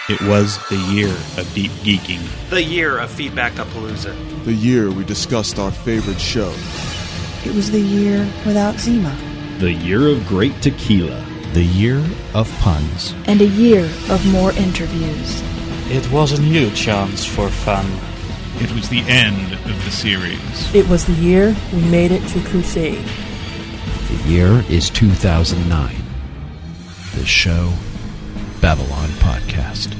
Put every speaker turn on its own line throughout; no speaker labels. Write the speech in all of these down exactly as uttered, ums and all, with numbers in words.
It was the year of deep geeking.
The year of Feedback-a-Palooza.
The year we discussed our favorite show.
It was the year without Zima.
The year of great tequila.
The year of puns.
And a year of more interviews.
It was a new chance for fun.
It was the end of the series.
It was the year we made it to Crusade.
The year is two thousand nine. The show, Babylon Podcast.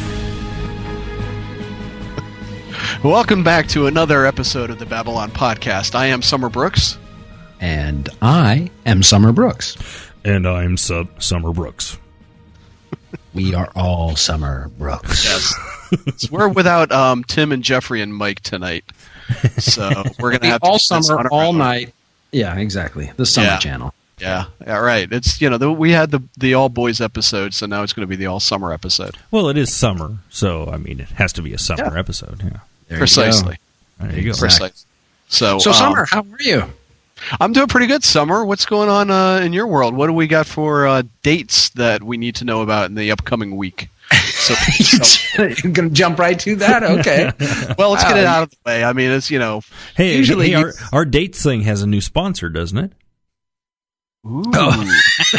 Welcome back to another episode of the Babylon Podcast. I am Summer Brooks.
And I am Summer Brooks.
And I'm Sub Summer Brooks.
We are all Summer Brooks.
Yes. We're without um, Tim and Jeffrey and Mike tonight. So we're going to have
all
to
summer, all night. Yeah, exactly. The Summer
yeah. Channel. Yeah, yeah, right. It's, you know, the, we had the the all boys episode, so now it's going to be the all summer episode.
Well, it is summer, so I mean, it has to be a summer yeah. episode. Yeah,
there precisely.
You there you go.
Exactly. Precisely. So,
so
um,
Summer, how are you?
I'm doing pretty good, Summer. What's going on uh, in your world? What do we got for uh, dates that we need to know about in the upcoming week? So, so.
You're going to jump right to that? Okay.
Well, let's get it out of the way. I mean, it's, you know.
Hey, usually hey, our, our dates thing has a new sponsor, doesn't it?
Ooh.
Oh.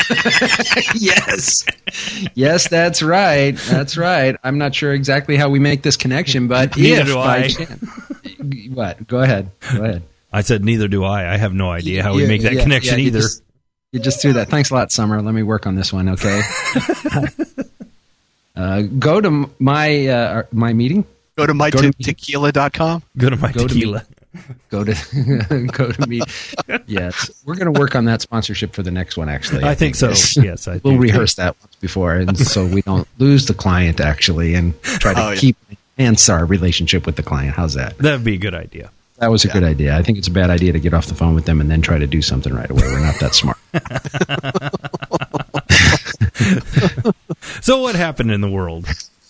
Yes. Yes, that's right. That's right. I'm not sure exactly how we make this connection, but
neither
if
do I.
Chance, what? Go ahead. Go ahead.
I said neither do I. I have no idea how we yeah, make that
yeah,
connection
yeah, you
either.
Just, you just threw that. Thanks a lot, Summer. Let me work on this one, okay? uh, go to my uh, my meeting.
Go to my tequila dot com.
Go to my go tequila.
To Go to go to me. Yes, we're going to work on that sponsorship for the next one. Actually,
I, I think, think so. Yes, I
we'll
think
rehearse that once before, and so we don't lose the client actually, and try to oh, keep yeah. enhance our relationship with the client. How's that?
That'd be a good idea.
That was a
yeah.
good idea. I think it's a bad idea to get off the phone with them and then try to do something right away. We're not that smart.
So, what happened in the world?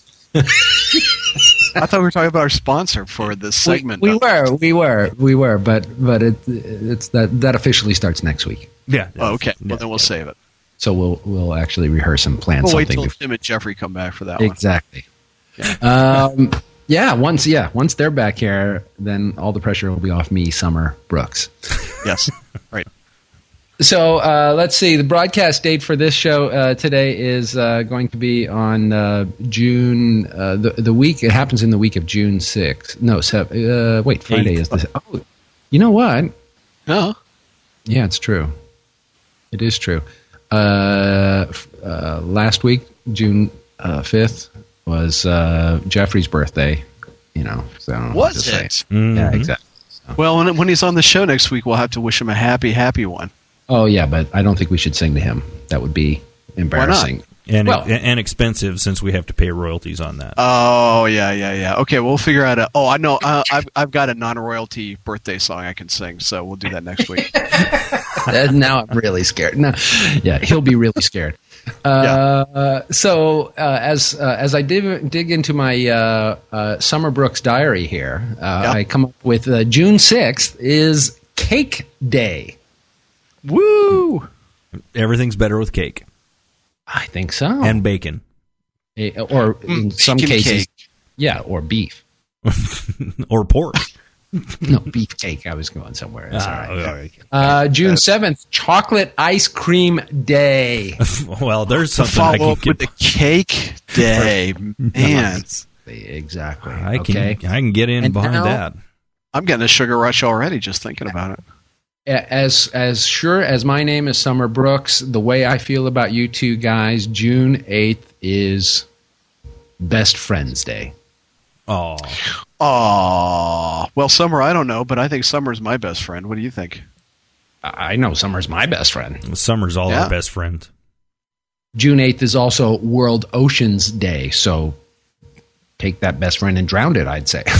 I thought we were talking about our sponsor for this segment.
We, we were, we were, we were, but but it it's that that officially starts next week.
Yeah.
Oh, okay.
Yeah,
well, then we'll
yeah.
save it.
So we'll we'll actually rehearse and plan
we'll
something.
Wait till
before.
Tim and Jeffrey come back for that
exactly.
one. Exactly.
Yeah. um, yeah. Once yeah, once they're back here, then all the pressure will be off me, Summer Brooks.
Yes. Right.
So uh, let's see. The broadcast date for this show uh, today is uh, going to be on uh, June. Uh, the the week it happens in the week of June sixth. No, seven, uh, wait. Friday Eight. is the. Oh, you know what?
Oh,
yeah, it's true. It is true. Uh, uh, last week, June uh, fifth, was uh, Jeffrey's birthday. You know, so
was it?
Mm-hmm. Yeah, exactly. So.
Well, when when he's on the show next week, we'll have to wish him a happy, happy one.
Oh, yeah, but I don't think we should sing to him. That would be embarrassing.
Why
not? And,
well,
and expensive since we have to pay royalties on that.
Oh, yeah, yeah, yeah. Okay, we'll figure out a... Oh, I know. Uh, I've, I've got a non-royalty birthday song I can sing, so we'll do that next week.
Now I'm really scared. No, yeah, he'll be really scared. Uh, yeah. So uh, as uh, as I dig, dig into my uh, uh, Summer Brooks diary here, uh, yeah. I come up with uh, June sixth is Cake Day.
Woo!
Everything's better with cake.
I think so.
And bacon.
A, or in
mm,
some cases,
cake.
yeah, or beef.
Or pork.
No, beef cake. I was going somewhere. That's
ah,
all right.
All right.
Uh, June seventh, Chocolate Ice Cream Day.
Well, there's something
Follow
I can
up
get
with the cake day. Man.
Exactly.
I
okay.
can I can get in
and
behind
now,
that.
I'm getting a sugar rush already just thinking about it.
As as sure as my name is Summer Brooks, the way I feel about you two guys, June eighth is Best Friends Day.
Oh.
Oh. Well, Summer, I don't know, but I think Summer's my best friend. What do you think?
I know Summer's my best friend.
Summer's all
yeah.
our best friend.
June eighth is also World Oceans Day, so take that best friend and drown it, I'd say.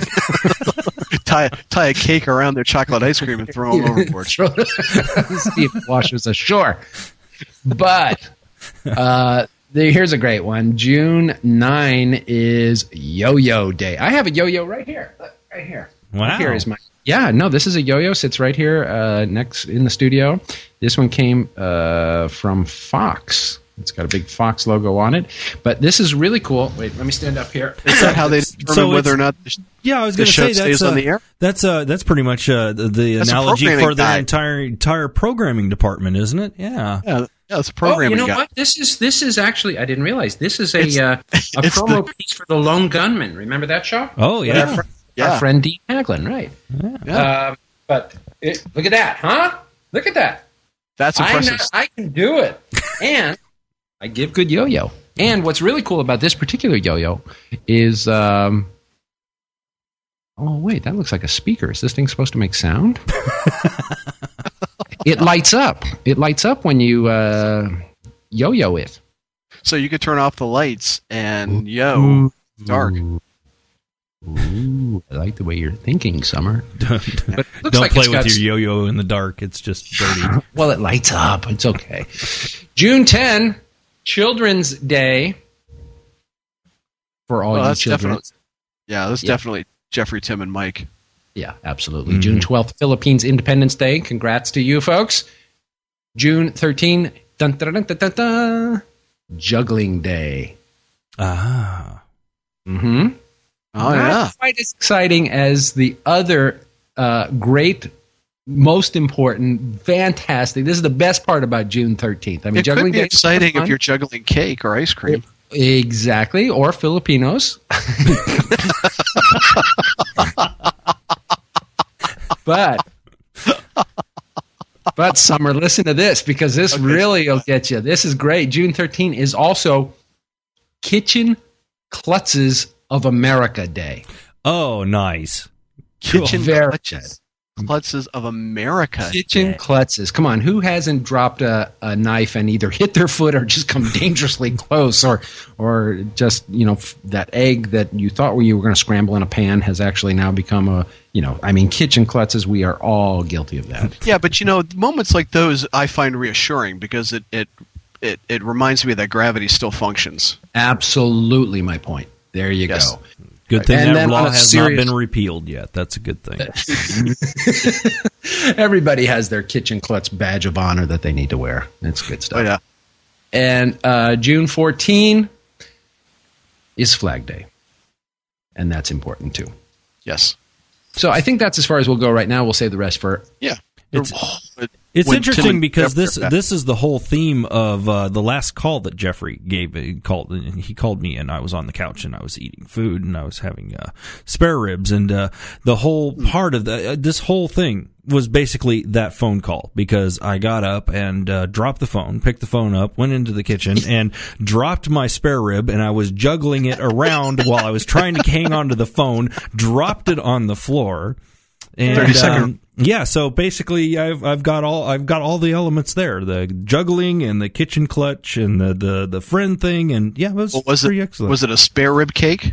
tie, tie a cake around their chocolate ice cream and throw them overboard.
See if it washes ashore. But uh, the, here's a great one. June ninth is Yo-Yo Day. I have a yo-yo right here. Look, right here.
Wow.
Right here is my. Yeah, no, this is a yo-yo. Sits right here uh, next in the studio. This one came uh, from Fox. It's got a big Fox logo on it. But this is really cool. Wait, let me stand up here.
Is that how they determine
So
whether
it's-
or not the, sh-
Yeah, I was
the
going to
show
say that's
stays on
uh,
the air?
that's uh, that's pretty much uh, the, the
That's a
analogy
programming
for their
guide.
entire entire programming department, isn't it? Yeah.
Yeah, yeah, it's a
Oh,
programming
you know
guide.
what? This is this is actually I didn't realize this is a
It's-
uh, a
it's
promo
the-
piece for the Lone Gunman. Remember that show?
Oh,
With
yeah.
our, fr-
Yeah.
our friend Dean Haglin, right?
Yeah.
Um, but it, look at that, huh? Look at that.
That's
I,
impressive.
know, I can do it, and I give good yo-yo. And what's really cool about this particular yo-yo is, um, oh wait, that looks like a speaker. Is this thing supposed to make sound? It lights up. It lights up when you uh, yo-yo it.
So you could turn off the lights and yo, dark.
Ooh, I like the way you're thinking, Summer.
Don't,
But it looks
don't
like
play
it's got
with
s-
your yo-yo in the dark. It's just dirty.
Well, it lights up. It's okay. June tenth, Children's Day. For all
Well,
you
that's
children.
definitely, yeah, that's
Yeah.
definitely Jeffrey, Tim, and Mike.
Yeah, absolutely. June twelfth, Philippines Independence Day. Congrats to you folks. June thirteenth, dun, dun, dun, dun, dun, dun, Juggling Day.
Ah.
Mm-hmm.
Oh,
Not
yeah.
quite as exciting as the other uh, great, most important, fantastic. This is the best part about June thirteenth. I mean,
It
Juggling
could be
Day is
exciting
fun.
if you're juggling cake or ice cream.
Exactly, or Filipinos. but, but Summer, listen to this because this
Okay.
really will get you. This is great. June thirteenth is also Kitchen Klutzes of America Day.
Oh, nice.
Kitchen
Very
Klutzes, Klutzes of America.
Kitchen Klutzes. Come on, who hasn't dropped a, a knife and either hit their foot or just come dangerously close, or or just you know f- that egg that you thought you were going to scramble in a pan has actually now become a you know I mean Kitchen Klutzes. We are all guilty of that.
Yeah, but you know, moments like those I find reassuring because it it, it, it reminds me that gravity still functions.
Absolutely, my point. There you
Yes.
go.
Good thing
And
that
then on
law
a
has
serious-
not been repealed yet. That's a good thing.
Everybody has their Kitchen Klutz badge of honor that they need to wear. It's good stuff.
Oh yeah.
And uh, June fourteenth is Flag Day. And that's important too.
Yes.
So I think that's as far as we'll go right now. We'll save the rest for.
Yeah.
It's-
But
It's
when Tim
interesting
and
because
Jeff
this
are back-
this is the whole theme of uh, the last call that Jeffrey gave. He called he called me and I was on the couch and I was eating food and I was having uh, spare ribs and uh, the whole part of the, uh, this whole thing was basically that phone call because I got up and uh, dropped the phone, picked the phone up, went into the kitchen and dropped my spare rib and I was juggling it around while I was trying to hang onto the phone, dropped it on the floor. And,
thirty second.
um, yeah, so basically, I've I've got all I've got all the elements there: the juggling and the kitchen clutch and the the, the friend thing, and yeah, it was,
Well, was
pretty
it
excellent.
was it a spare rib cake?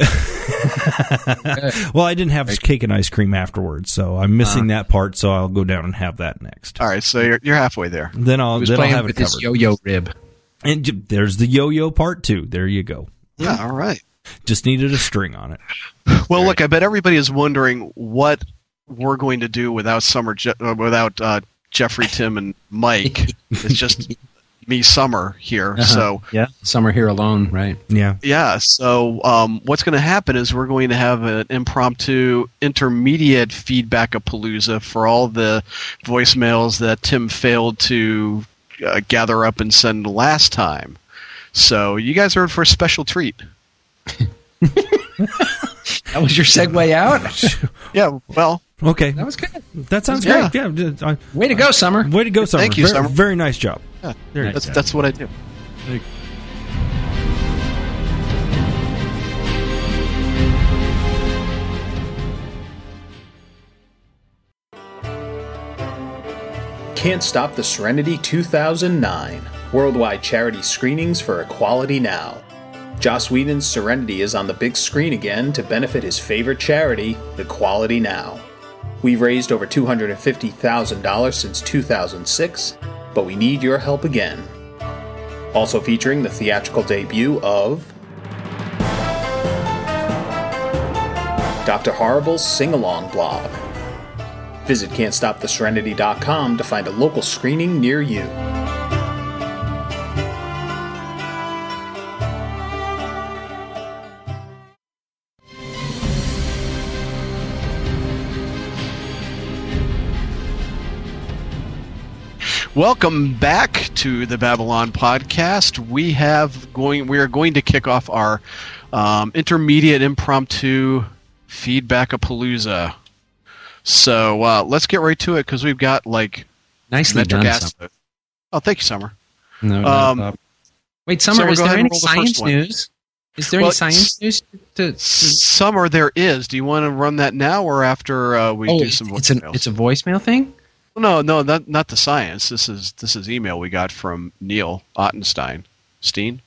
Well, I didn't have cake and ice cream afterwards, so I'm missing
Uh.
that part. So I'll go down and have that next.
All right, so you're you're halfway there.
Then I'll
He was
then I'll
playing
have
with
it
his
covered.
yo-yo rib.
And j- there's the yo-yo part too. There you go.
Yeah. All right.
Just needed a string on it.
Well, look, I bet everybody is wondering what we're going to do without Summer, Je- uh, without uh, Jeffrey, Tim, and Mike. It's just me, Summer here.
Uh-huh.
So
Yeah, some are here alone, right?
Yeah.
yeah. So um, what's going to happen is we're going to have an impromptu intermediate feedback-a-palooza for all the voicemails that Tim failed to uh, gather up and send last time. So you guys are in for a special treat.
That was your segue out.
Yeah. Well.
Okay.
That was good.
That sounds
Yeah.
great. Yeah. I-
Way to go, Summer.
Way to go, Summer.
Thank you,
very,
Summer.
Very nice job.
Yeah,
Very
that's
nice.
that's what I do.
Can't Stop the Serenity two thousand nine. Worldwide charity screenings for Equality Now. Joss Whedon's Serenity is on the big screen again to benefit his favorite charity, Equality Now. We've raised over two hundred fifty thousand dollars since two thousand six, but we need your help again. Also featuring the theatrical debut of Doctor Horrible's Sing-Along blog. Visit can't stop the serenity dot com to find a local screening near you.
Welcome back to the Babylon podcast. We have going. We are going to kick off our um, intermediate impromptu feedback-a-palooza. So uh, let's get right to it because we've got like
nicely done.
Gas- oh, thank you, Summer.
No,
um,
no Wait, Summer,
so
is there any
the
science news? Is there
well,
any science news? To, to...
Summer, there is. Do you want to run that now or after uh, we
oh,
do some
it's voicemails? An, it's a voicemail thing?
No, no, not not the science. This is this is email we got from Neil Ottenstein. Steen?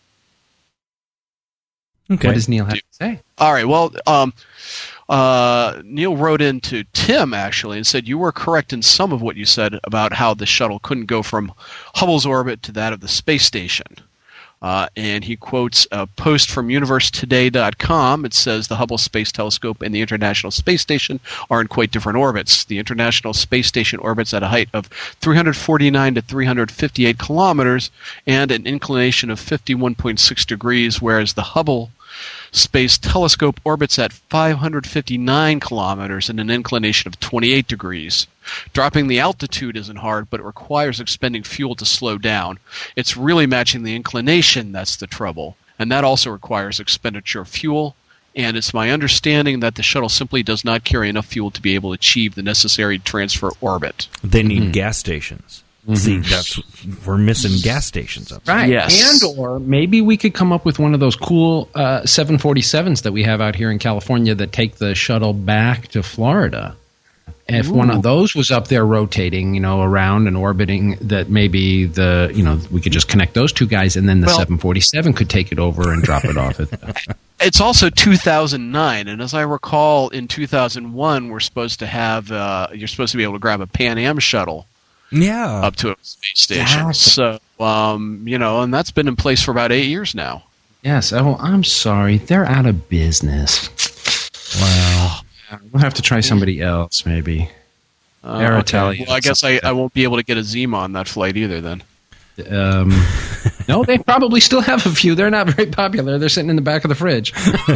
Okay. What does Neil have to say?
All right, well, um, uh, Neil wrote in to Tim, actually, and said, you were correct in some of what you said about how the shuttle couldn't go from Hubble's orbit to that of the space station. Uh, and he quotes a post from universe today dot com. It says the Hubble Space Telescope and the International Space Station are in quite different orbits. The International Space Station orbits at a height of three hundred forty-nine to three hundred fifty-eight kilometers and an inclination of fifty-one point six degrees, whereas the Hubble Space Telescope orbits at five hundred fifty-nine kilometers and an inclination of twenty-eight degrees. Dropping the altitude isn't hard, but it requires expending fuel to slow down. It's really matching the inclination that's the trouble, and that also requires expenditure of fuel, and it's my understanding that the shuttle simply does not carry enough fuel to be able to achieve the necessary transfer orbit.
They need mm-hmm. gas stations. Mm-hmm. See, that's we're missing gas stations up there.
Right.
Yes.
And or maybe we could come up with one of those cool uh, seven forty-sevens that we have out here in California that take the shuttle back to Florida. If Ooh. one of those was up there rotating, you know, around and orbiting, that maybe the, you know, we could just connect those two guys, and then the well, seven forty-seven could take it over and drop it off. At
It's also two thousand nine, and as I recall, in two thousand one, we're supposed to have, uh, you're supposed to be able to grab a Pan Am shuttle.
Yeah,
up to a space station. Yes. So, um, you know, and that's been in place for about eight years now.
Yes. Oh, I'm sorry, they're out of business. Wow. We'll have to try somebody else, maybe.
Uh, Air okay. Italia. Well, I guess I, I won't be able to get a Zima on that flight either. Then.
Um, no, they probably still have a few. They're not very popular. They're sitting in the back of the fridge.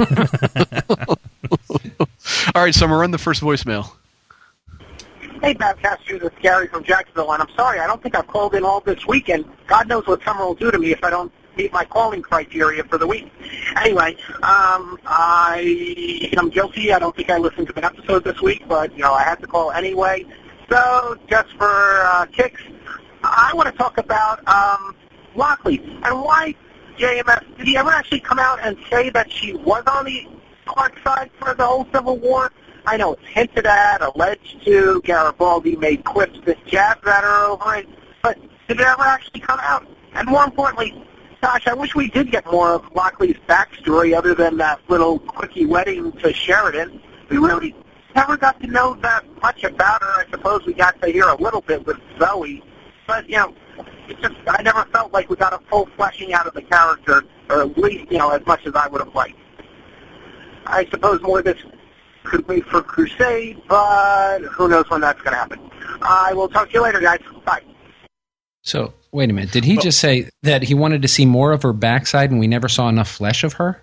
All right, Summer, run the first voicemail.
Hey, Babcasters, it's Gary from Jacksonville, and I'm sorry, I don't think I've called in all this weekend. God knows what Summer will do to me if I don't meet my calling criteria for the week. Anyway, um, I am guilty. I don't think I listened to an episode this week, but, you know, I had to call anyway. So, just for uh, kicks, I want to talk about um, Lockley and why J M S, did he ever actually come out and say that she was on the Clark side for the whole Civil War? I know it's hinted at, alleged to, Garibaldi made quips that jabbed at her over it, but did it ever actually come out? And more importantly, gosh, I wish we did get more of Lockley's backstory other than that little quickie wedding to Sheridan. We really never got to know that much about her. I suppose we got to hear a little bit with Zoe, but, you know, it just, I never felt like we got a full fleshing out of the character, or at least, you know, as much as I would have liked. I suppose more of this could wait for Crusade, but who knows when that's going to happen. I will talk to you later, guys. Bye.
So, wait a minute. Did he well, just say that he wanted to see more of her backside and we never saw enough flesh of her?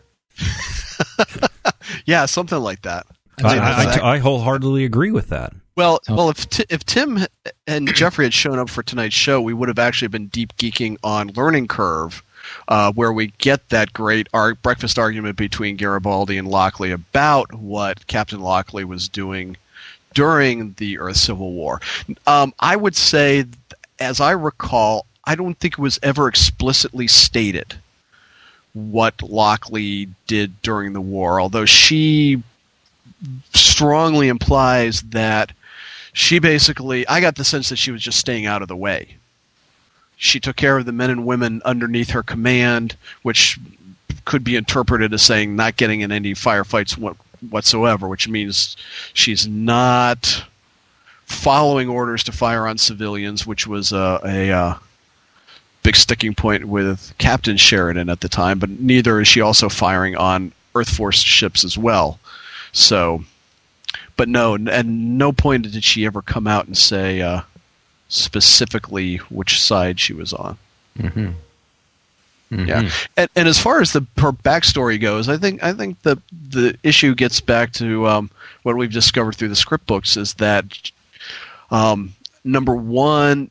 Yeah, something like that.
I, I, I, I wholeheartedly agree with that.
Well, oh. well, if t- if Tim and Jeffrey had shown up for tonight's show, we would have actually been deep geeking on Learning Curve, Uh, where we get that great ar- breakfast argument between Garibaldi and Lockley about what Captain Lockley was doing during the Earth Civil War. Um, I would say, as I recall, I don't think it was ever explicitly stated what Lockley did during the war, although she strongly implies that she basically, I got the sense that she was just staying out of the way. She took care of the men and women underneath her command, which could be interpreted as saying not getting in any firefights whatsoever, which means she's not following orders to fire on civilians, which was a, a, a big sticking point with Captain Sheridan at the time, but neither is she also firing on Earth Force ships as well. So, but no, at no point did she ever come out and say uh, specifically which side she was on.
Mm-hmm. Mm-hmm.
Yeah, and, and as far as the her backstory goes, I think I think the the issue gets back to um, what we've discovered through the script books is that um, number one,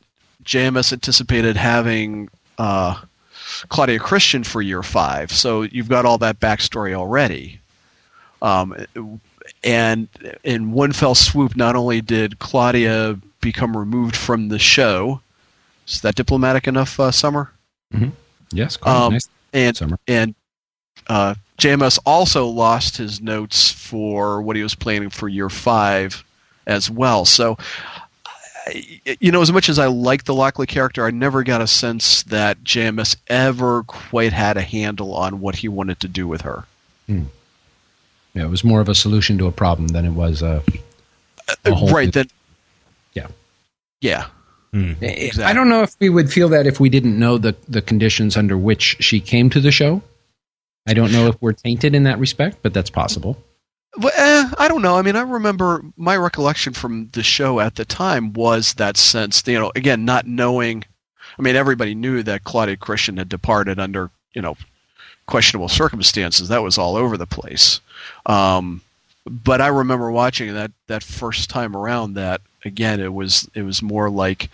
J M S anticipated having uh, Claudia Christian for year five, so you've got all that backstory already. Um, and in one fell swoop, not only did Claudia become removed from the show, is that diplomatic enough, uh, Summer?
Mm-hmm. Yes, quite
um,
nice.
And,
Summer.
and uh, J M S also lost his notes for what he was planning for year five as well. So, you know, as much as I like the Lockley character, I never got a sense that J M S ever quite had a handle on what he wanted to do with her.
Hmm. Yeah, it was more of a solution to a problem than it was a, a whole
right. Then,
yeah,
yeah.
Mm. Exactly. I don't know if we would feel that if we didn't know the the conditions under which she came to the show. I don't know if we're tainted in that respect, but that's possible.
Well, eh, I don't know. I mean, I remember my recollection from the show at the time was that sense, you know, again, not knowing. I mean, everybody knew that Claudia Christian had departed under, you know, questionable circumstances. That was all over the place. Um, but I remember watching that that first time around. That again, it was it was more like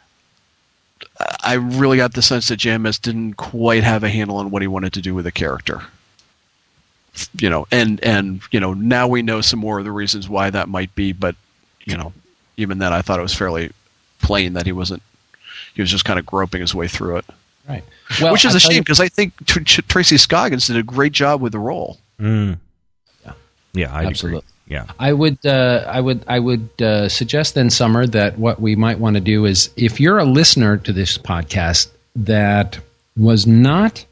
I really got the sense that J M S didn't quite have a handle on what he wanted to do with the character. You know, and and you know, now we know some more of the reasons why that might be. But you know, even then, I thought it was fairly plain that he wasn't. He was just kind of groping his way through it.
Right.
Well, which is I'll a shame because I think Tr- Tr- Tracy Scoggins did a great job with the role.
Mm. Yeah, yeah, I
Absolutely.
agree. Yeah,
I would, uh, I would, I would uh, suggest then, Summer, that what we might want to do is, if you're a listener to this podcast that was not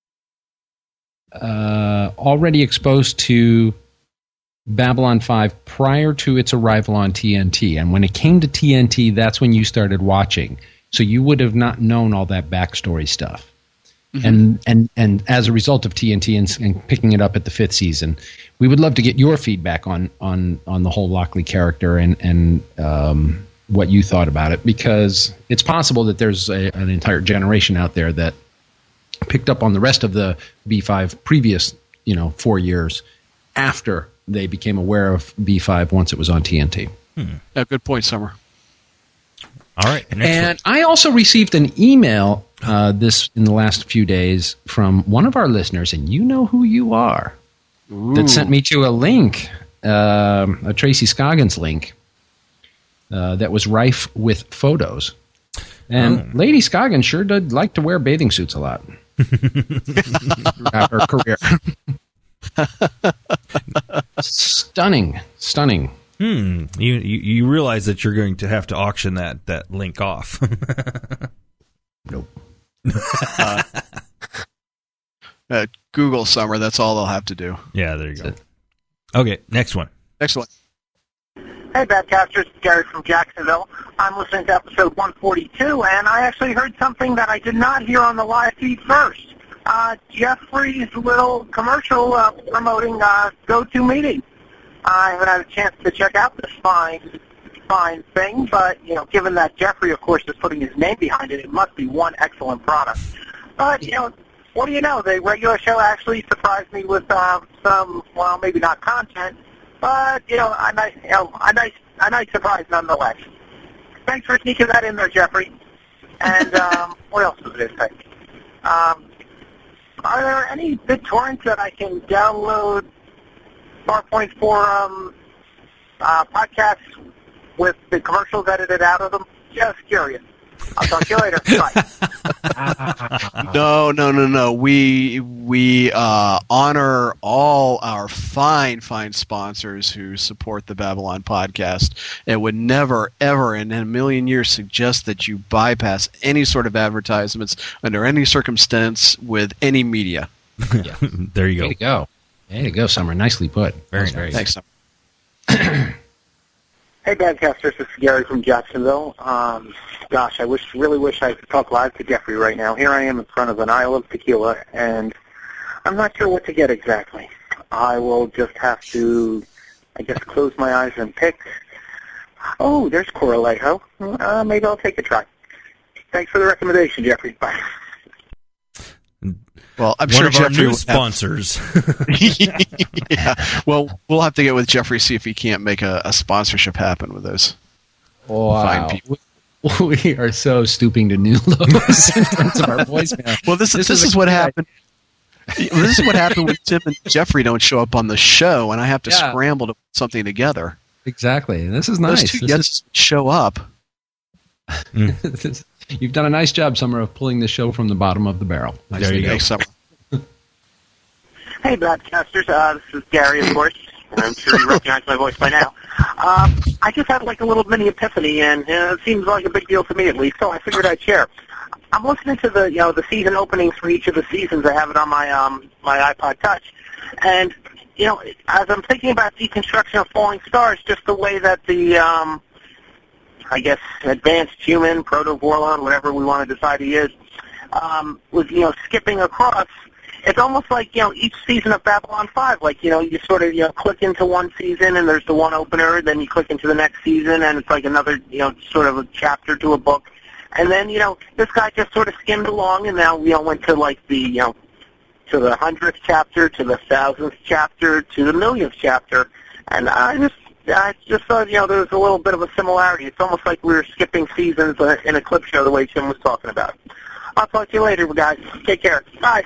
uh, already exposed to Babylon five prior to its arrival on T N T, and when it came to T N T, that's when you started watching. So you would have not known all that backstory stuff. Mm-hmm. And, and and as a result of T N T and, and picking it up at the fifth season, we would love to get your feedback on on, on the whole Lockley character and, and um, what you thought about it, because it's possible that there's a, an entire generation out there that picked up on the rest of the B five previous, you know, four years after they became aware of B five once it was on T N T.
Hmm. Yeah, good point, Summer.
All right.
And one. I also received an email uh, this in the last few days from one of our listeners, and you know who you are, Ooh. that sent me to a link, uh, a Tracy Scoggins link, uh, that was rife with photos. And oh. Lady Scoggins sure did like to wear bathing suits a lot throughout her career. Stunning, stunning.
Hmm. You, you you realize that you're going to have to auction that, that link off.
Nope.
uh, uh, Google Summer. That's all they'll have to do.
Yeah, there you go. Okay, next one.
Next one.
Hey, Badcasters. Gary from Jacksonville. I'm listening to episode one forty-two, and I actually heard something that I did not hear on the live feed first. Uh, Jeffrey's little commercial uh, promoting uh, Go-To Meeting. I haven't had a chance to check out this fine, fine thing, but, you know, given that Jeffrey, of course, is putting his name behind it, it must be one excellent product. But, you know, what do you know? The regular show actually surprised me with uh, some, well, maybe not content, but, you know, a nice, you know, a nice, a nice surprise nonetheless. Thanks for sneaking that in there, Jeffrey. And um, what else was this thing? Um, are there any BitTorrents that I can download PowerPoint Forum uh, podcasts with the commercials edited out of them? Just curious. I'll talk to you later. Bye.
No, no, no, no. We we uh, honor all our fine, fine sponsors who support the Babylon podcast, and would never, ever, in a million years, suggest that you bypass any sort of advertisements under any circumstance with any media.
Yeah.
There you go.
There you go. There you go, Summer. Nicely put.
Very nice.
Very
Thanks, Summer.
Hey, Badcasters. This is Gary from Jacksonville. Um, gosh, I wish, really wish I could talk live to Jeffrey right now. Here I am in front of an aisle of tequila, and I'm not sure what to get exactly. I will just have to, I guess, close my eyes and pick. Oh, there's Coralejo. Uh, maybe I'll take a try. Thanks for the recommendation, Jeffrey. Bye.
Well, I'm
One
sure
of
Jeffrey
our new
have...
sponsors.
Yeah. Well, we'll have to get with Jeffrey, see if he can't make a, a sponsorship happen with those
wow.
fine people.
we are so stooping to new lows in terms of our voicemail.
Well, this, this, this is, is what happened. This is what happened when Tim and Jeffrey don't show up on the show, and I have to yeah. scramble to put something together.
Exactly. This is nice.
Those two
this
is... show up.
Mm. You've done a nice job, Summer, of pulling the show from the bottom of the barrel.
Nice there you go, Summer.
Hey, broadcasters. Uh, this is Gary, of course. I'm sure you recognize my voice by now. Um, I just had like a little mini epiphany, and uh, it seems like a big deal to me at least, so I figured I'd share. I'm listening to the, you know, the season openings for each of the seasons. I have it on my um, my iPod Touch, and you know, as I'm thinking about deconstruction of Falling Stars, just the way that the, um, I guess, advanced human, proto-Vorlon, whatever we want to decide he is, um, was, you know, skipping across. It's almost like, you know, each season of Babylon five, like, you know, you sort of, you know, click into one season and there's the one opener, then you click into the next season and it's like another, you know, sort of a chapter to a book. And then, you know, this guy just sort of skimmed along and now, you know, went to like the, you know, to the hundredth chapter, to the thousandth chapter, to the millionth chapter. And I just, I just thought, you know, there was a little bit of a similarity. It's almost like we were skipping seasons in a clip show the way Tim was talking about. I'll talk to you later, guys. Take care. Bye.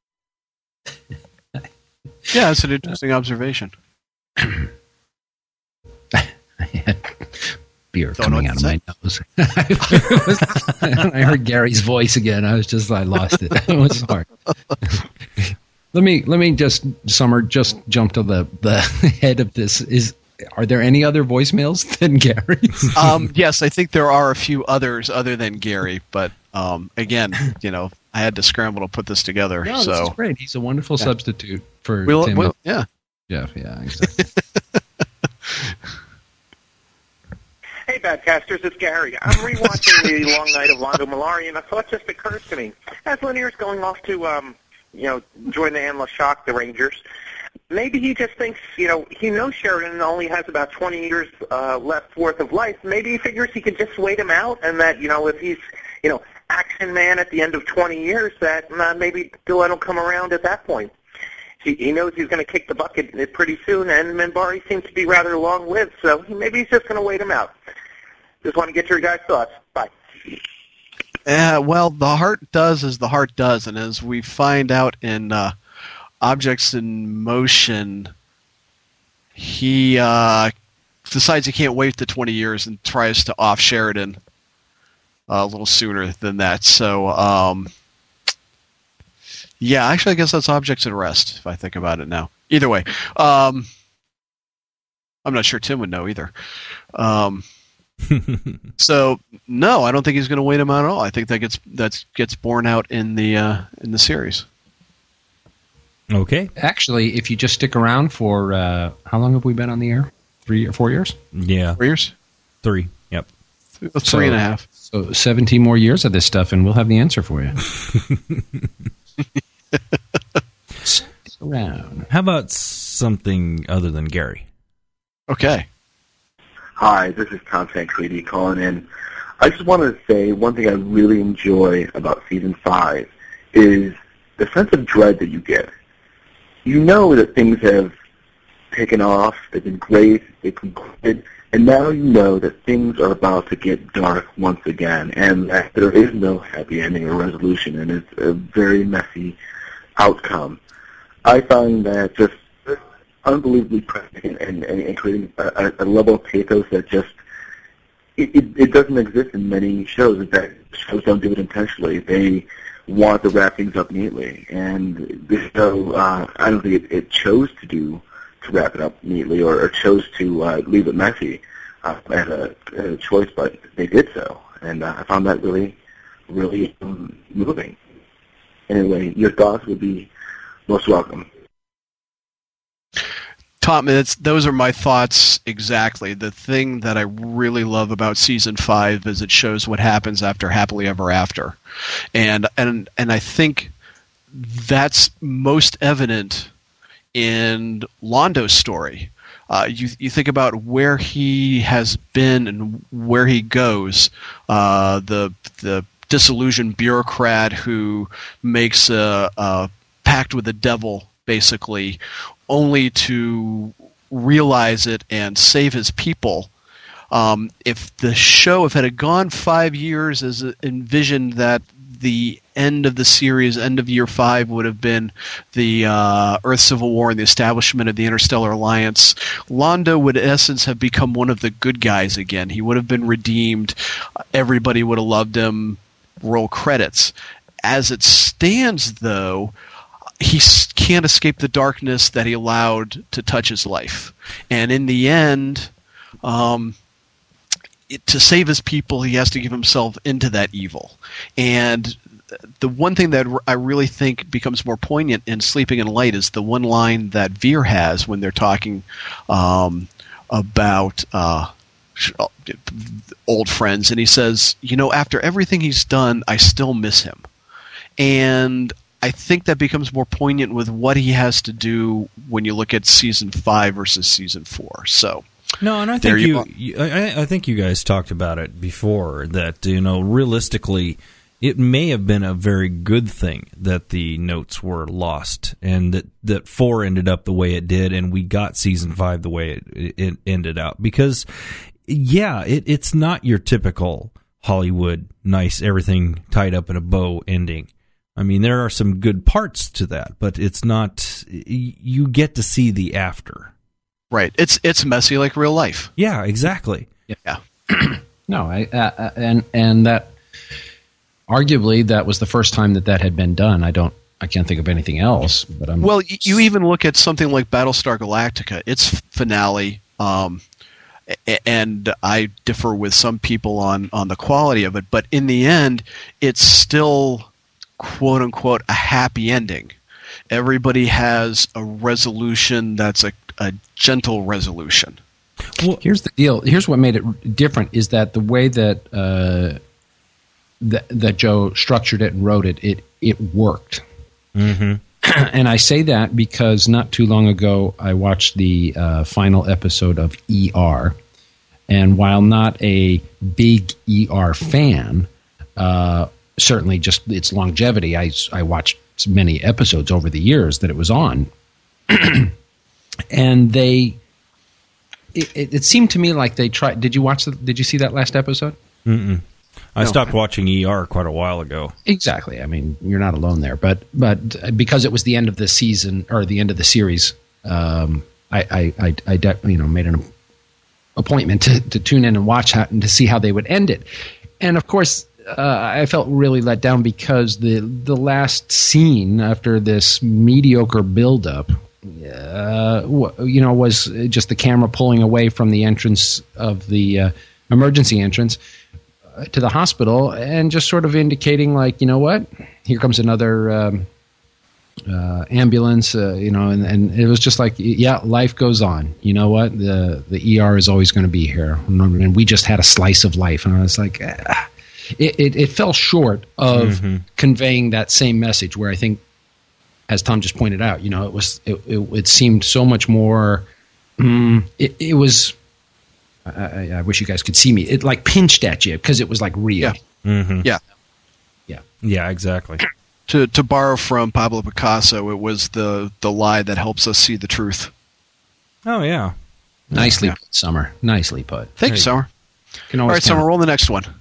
Yeah, that's an interesting observation.
I had beer Don't coming out of my nose. I heard Gary's voice again. I was just, I lost it. It was hard. let me, let me just, Summer, just jump to the, the head of this. Is Are there any other voicemails than Gary's?
um, yes, I think there are a few others other than Gary, but um, again, you know, I had to scramble to put this together.
No,
so.
This is great. He's a wonderful yeah. substitute for
we'll,
Tim.
We'll, yeah.
Jeff, yeah, exactly.
Hey, Badcasters, it's Gary. I'm rewatching The Long Night of Londo Mollari, and a thought just occurs to me. As Lanier's going off to, um, you know, join the Anla Shock, the Rangers, maybe he just thinks, you know, he knows Sheridan only has about twenty years uh, left worth of life. Maybe he figures he could just wait him out, and that, you know, if he's, you know, action man at the end of twenty years, that uh, maybe Dylan will come around at that point. He, he knows he's going to kick the bucket pretty soon, and Minbari seems to be rather long-lived, so he, maybe he's just going to wait him out. Just want to get your guys' thoughts. Bye.
Uh, well, the heart does as the heart does, and as we find out in uh, Objects in Motion, he uh, decides he can't wait the twenty years and tries to off Sheridan uh, a little sooner than that. So, um, yeah, actually, I guess that's Objects at Rest, if I think about it now. Either way, um, I'm not sure Tim would know either. Um, so no, I don't think he's going to wait him out at all. I think that gets that gets borne out in the uh, in the series.
Okay.
Actually, if you just stick around for uh, how long have we been on the air? Three or four years?
Yeah,
four years.
Three. Yep.
Three
so,
and a half.
So seventeen more years of this stuff, and we'll have the answer for you. Stick around.
How about something other than Gary?
Okay.
Hi, this is Tom Tancredi calling in. I just wanted to say one thing I really enjoy about Season five is the sense of dread that you get. You know that things have taken off, they've been great, they've concluded, and now you know that things are about to get dark once again, and that there is no happy ending or resolution, and it's a very messy outcome. I find that just unbelievably present and, and, and creating a, a level of pathos that just it, it, it doesn't exist in many shows. In fact, shows don't do it intentionally. They want to wrap things up neatly, and this show, uh, I don't think it, it chose to do to wrap it up neatly, or, or chose to uh, leave it messy uh, as a, a choice, but they did so, and uh, I found that really, really um, moving. Anyway, your thoughts would be most welcome.
Tom, it's, those are my thoughts exactly. The thing that I really love about Season five is it shows what happens after Happily Ever After. And and and I think that's most evident in Londo's story. Uh, you you think about where he has been and where he goes. Uh, the the disillusioned bureaucrat who makes a, a pact with the devil, basically, only to realize it and save his people, Um, if the show, if it had gone five years as envisioned, that the end of the series, end of year five, would have been the uh, Earth Civil War and the establishment of the Interstellar Alliance, Londo would, in essence, have become one of the good guys again. He would have been redeemed. Everybody would have loved him. Roll credits. As it stands, though, he can't escape the darkness that he allowed to touch his life. And in the end, um, it, to save his people, he has to give himself into that evil. And the one thing that I really think becomes more poignant in Sleeping in Light is the one line that Veer has when they're talking um, about uh, old friends. And he says, you know, after everything he's done, I still miss him. And I think that becomes more poignant with what he has to do when you look at season five versus season four. So
no, and I think you, you, you I, I think you guys talked about it before that, you know, realistically, it may have been a very good thing that the notes were lost and that, that four ended up the way it did, and we got season five the way it, it ended up. Because, yeah, it, it's not your typical Hollywood, nice, everything tied up in a bow ending. I mean, there are some good parts to that, but it's not. You get to see the after.
Right. It's it's messy like real life.
Yeah, exactly.
Yeah. no, I uh, and and that arguably that was the first time that that had been done. I don't. I can't think of anything else. But I'm
well. You even look at something like Battlestar Galactica. Its finale. Um, and I differ with some people on on the quality of it, but in the end, it's still, quote unquote, a happy ending. Everybody has a resolution that's a, a gentle resolution.
Well, here's the deal. Here's what made it different is that the way that uh, that, that Joe structured it and wrote it, it it worked.
Mm-hmm.
And I say that because not too long ago I watched the uh, final episode of E R, and while not a big E R fan, uh, certainly just its longevity, I, I watched many episodes over the years that it was on, and they it, it, it seemed to me like they tried. Did you watch? The, did you see that last episode?
Mm-mm. I
No.
stopped watching E R quite a while ago.
Exactly. I mean, you're not alone there. But but because it was the end of the season or the end of the series, um, I I I, I de- you know made an appointment to, to tune in and watch how, and to see how they would end it. And of course, uh, I felt really let down because the the last scene after this mediocre buildup, uh, w- you know, was just the camera pulling away from the entrance of the uh, emergency entrance to the hospital and just sort of indicating like, you know what, here comes another um, uh, ambulance, uh, you know, and, and it was just like, yeah, life goes on. You know what, the the E R is always going to be here. And we just had a slice of life. And I was like, ah. it, it, it fell short of
Mm-hmm.
conveying that same message where I think, as Tom just pointed out, you know, it was, it, it, it seemed so much more, mm, it, it was, I, I wish you guys could see me. It like pinched at you because it was like real.
Yeah.
Mm-hmm.
Yeah.
Yeah.
Yeah, exactly.
To to borrow from Pablo Picasso, it was the, the lie that helps us see the truth.
Oh, yeah.
Nicely
Yeah.
put, Summer. Nicely put.
Thank you, Summer.
Can
All
always
right, Summer,
count.
roll the next one.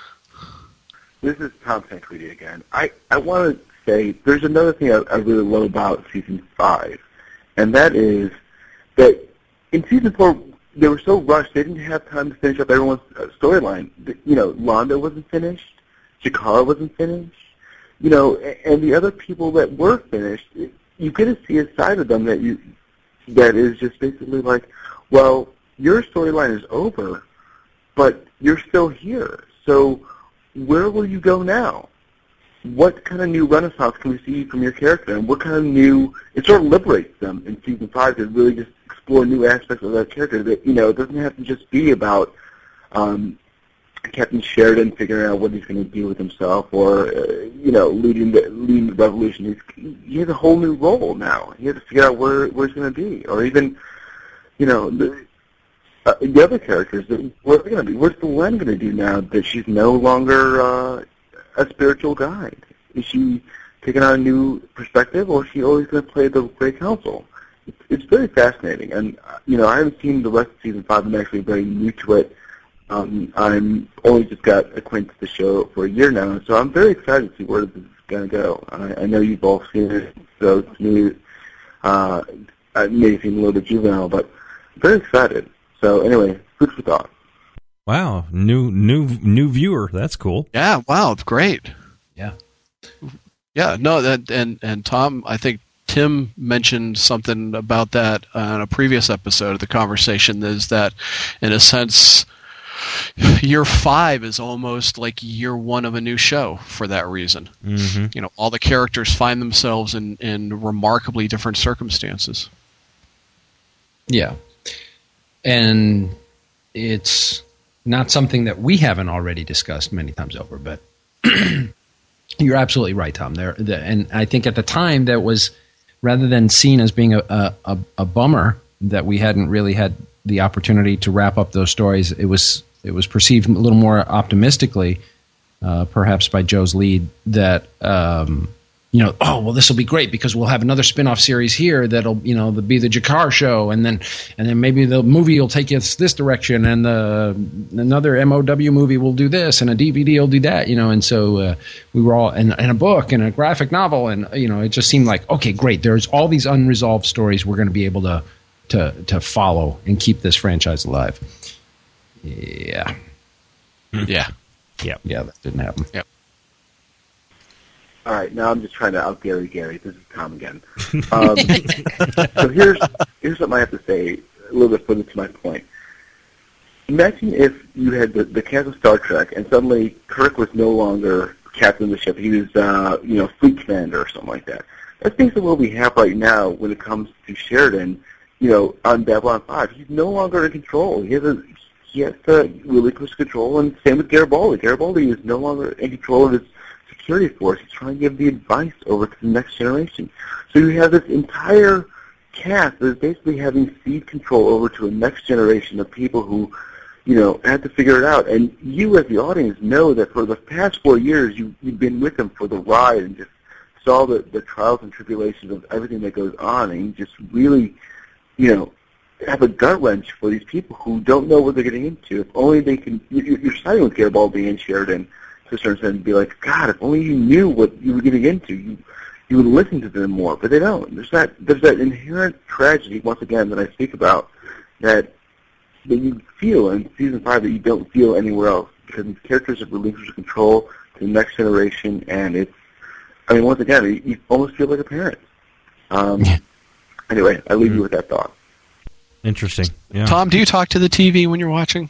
This is Tom Tancredi again. I, I want to say there's another thing I, I really love about season five, and that is that in season four, they were so rushed, they didn't have time to finish up everyone's uh, storyline. The- You know, Londo wasn't finished, Jakar wasn't finished, you know, a- and the other people that were finished, you get to see a side of them that you that is just basically like, well, your storyline is over, but you're still here. So where will you go now? What kind of new renaissance can we see from your character? And what kind of new, it sort of liberates them in season five to really just explore new aspects of that character that, you know, it doesn't have to just be about um, Captain Sheridan figuring out what he's going to do with himself or, uh, you know, leading the, leading the revolution. He's, he has a whole new role now. He has to figure out where, where he's going to be. Or even, you know, the, uh, the other characters, what are they going to be? What's the Len going to do now that she's no longer uh, a spiritual guide? Is she taking on a new perspective, or is she always going to play the Grey Council? It's, it's very fascinating, and uh, you know, I haven't seen the rest of season five. I'm actually very new to it. Um, I'm only just got acquainted with the show for a year now, so I'm very excited to see where this is going to go. I, I know you've all seen it, so it's new. Uh, it may seem a little bit juvenile, but I'm very excited. So anyway, food for thought.
Wow, new new new viewer. That's cool.
Yeah, wow, great.
Yeah.
Yeah, no, that and and Tom, I think Tim mentioned something about that on a previous episode of the conversation, is that in a sense year five is almost like year one of a new show for that reason.
Mm-hmm.
You know, all the characters find themselves in, in remarkably different circumstances.
Yeah. And it's not something that we haven't already discussed many times over, but you're absolutely right, Tom. There, the, and I think at the time that was, rather than seen as being a, a, a bummer that we hadn't really had the opportunity to wrap up those stories, it was it was perceived a little more optimistically, uh, perhaps by Joe's lead, that um, you know, oh well, this will be great because we'll have another spin-off series here that'll, you know, the, be the Jakar show, and then and then maybe the movie will take us this direction, and the another M O W movie will do this, and a D V D will do that, you know, and so uh, we were all and, and a book and a graphic novel, and you know, it just seemed like, okay, great, there's all these unresolved stories we're going to be able to to to follow and keep this franchise alive. Yeah.
Yeah.
Yeah.
Yeah, that didn't happen.
Yep.
All right, now I'm just trying to out Gary Gary. This is Tom again. Um, so here's here's something I have to say a little bit further to my point. Imagine if you had the, the cast of Star Trek, and suddenly Kirk was no longer captain of the ship. He was, uh, you know, fleet commander or something like that. That's basically what we have right now when it comes to Sheridan. You know, on Babylon five, he's no longer in control. He has a he has to relinquish control, and same with Garibaldi. Garibaldi is no longer in control of his security force. He's trying to give the advice over to the next generation. So you have this entire cast that is basically having cede control over to a next generation of people who, you know, had to figure it out. And you, as the audience, know that for the past four years, you, you've been with them for the ride and just saw the, the trials and tribulations of everything that goes on, and you just really, you know, have a gut wrench for these people who don't know what they're getting into. If only they can, you, you're siding with Garibaldi and Sheridan to a certain extent and be like, God, if only you knew what you were getting into, you you would listen to them more. But they don't. There's that there's that inherent tragedy, once again, that I speak about, that that you feel in season five that you don't feel anywhere else, because these characters have relinquished control to the next generation, and it's, I mean, once again, you, you almost feel like a parent. Um, anyway, I leave you with that thought.
Interesting. Yeah.
Tom, do you talk to the T V when you're watching?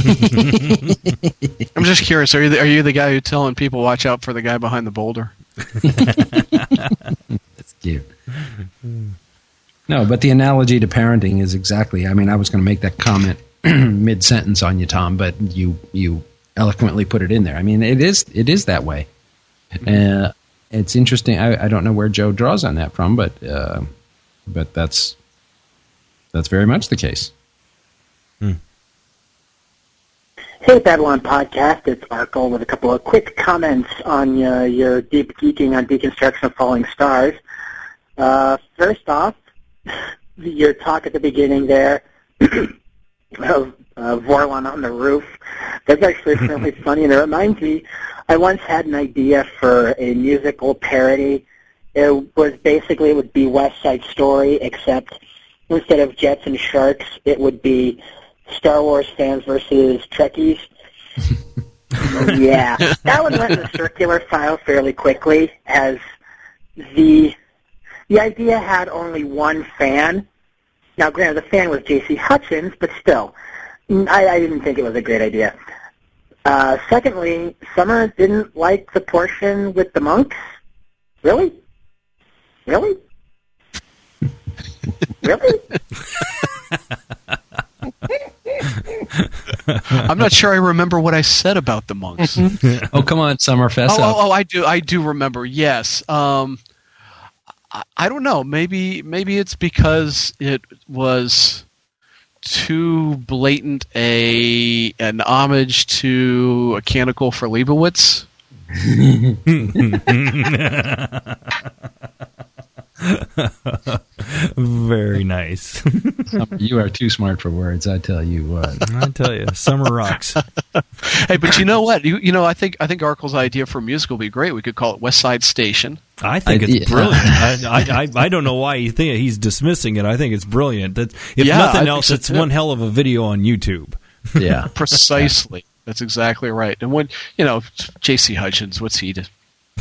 I'm just curious. Are you the, are you the guy who's telling people watch out for the guy behind the boulder?
That's cute. No, but the analogy to parenting is exactly. I mean, I was going to make that comment mid sentence on you, Tom, but you you eloquently put it in there. I mean, it is it is that way. Uh, it's interesting. I, I don't know where Joe draws on that from, but uh, but that's. That's very much the case.
Hmm. Hey, Babylon Podcast. It's Marco with a couple of quick comments on uh, your deep geeking on deconstruction of falling stars. Uh, first off, your talk at the beginning there of uh, Vorlon on the roof, that's actually really funny, and it reminds me, I once had an idea for a musical parody. It was basically, it would be West Side Story, except instead of jets and sharks, it would be Star Wars fans versus Trekkies. Yeah, that one went in the circular file fairly quickly, as the the idea had only one fan. Now, granted, the fan was J C Hutchins, but still, I, I didn't think it was a great idea. Uh, secondly, Summer didn't like the portion with the monks. Really? Really? Really?
I'm not sure I remember what I said about the monks.
Oh, come on, Summer, fess
oh,
up.
Oh, oh, I do. I do remember. Yes. Um, I, I don't know. Maybe, maybe it's because it was too blatant a an homage to A Canticle for Leibowitz.
Very nice.
You are too smart for words, I tell you what.
I tell you, summer rocks.
Hey, but you know what? You, you know, I think I think Arkle's idea for a musical would be great. We could call it West Side Station.
I think
I,
it's
yeah.
brilliant. I, I, I, I don't know why you think he's dismissing it. I think it's brilliant. That if
Yeah,
nothing
I
else,
think
it's
so too.
one hell of a video on YouTube.
Yeah.
Precisely. That's exactly right. And when, you know, J C Hutchins, what's he do?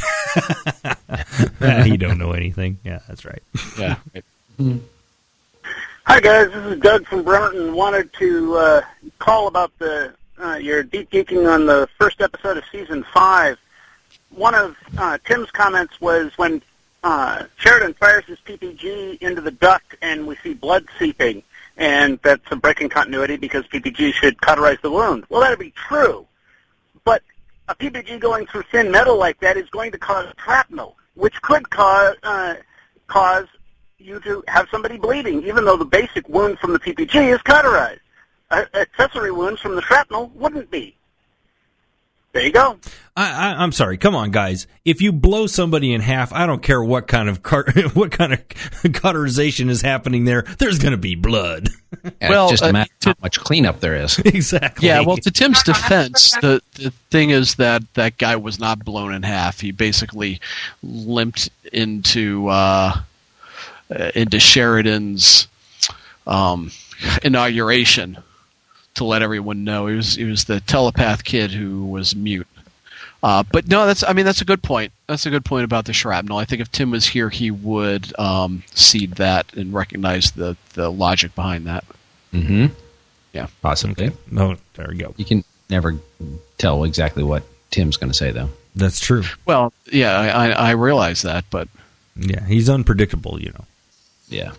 He don't know anything. Yeah, that's right.
Yeah. Right.
Hi guys, this is Doug from Bremerton. Wanted to uh, call about the uh, your deep geeking on the first episode of season five. One of uh, Tim's comments was when uh, Sheridan fires his P P G into the duct and we see blood seeping, and that's a break in continuity because P P G should cauterize the wound. Well, that would be true, but a P P G going through thin metal like that is going to cause shrapnel, which could cause uh, cause you to have somebody bleeding, even though the basic wound from the P P G is cauterized. Uh, accessory wounds from the shrapnel wouldn't be. There you go.
I, I, I'm sorry. Come on, guys. If you blow somebody in half, I don't care what kind of car, what kind of cauterization is happening there. There's going to be blood.
Yeah,
Well,
just a
uh,
matter of how much cleanup there is.
Exactly.
Yeah, well, to Tim's defense, the, the thing is that that guy was not blown in half. He basically limped into uh, uh, into Sheridan's um, inauguration to let everyone know he was he was the telepath kid who was mute. Uh, but no, that's I mean that's a good point. That's a good point about the shrapnel. I think if Tim was here, he would um, cede that and recognize the, the logic behind that.
Mm-hmm.
Yeah,
possibly.
Okay. No, there we go.
You can never tell exactly what Tim's going to say, though.
That's true.
Well, yeah, I, I, I realize that, but
yeah, he's unpredictable, you know.
Yeah.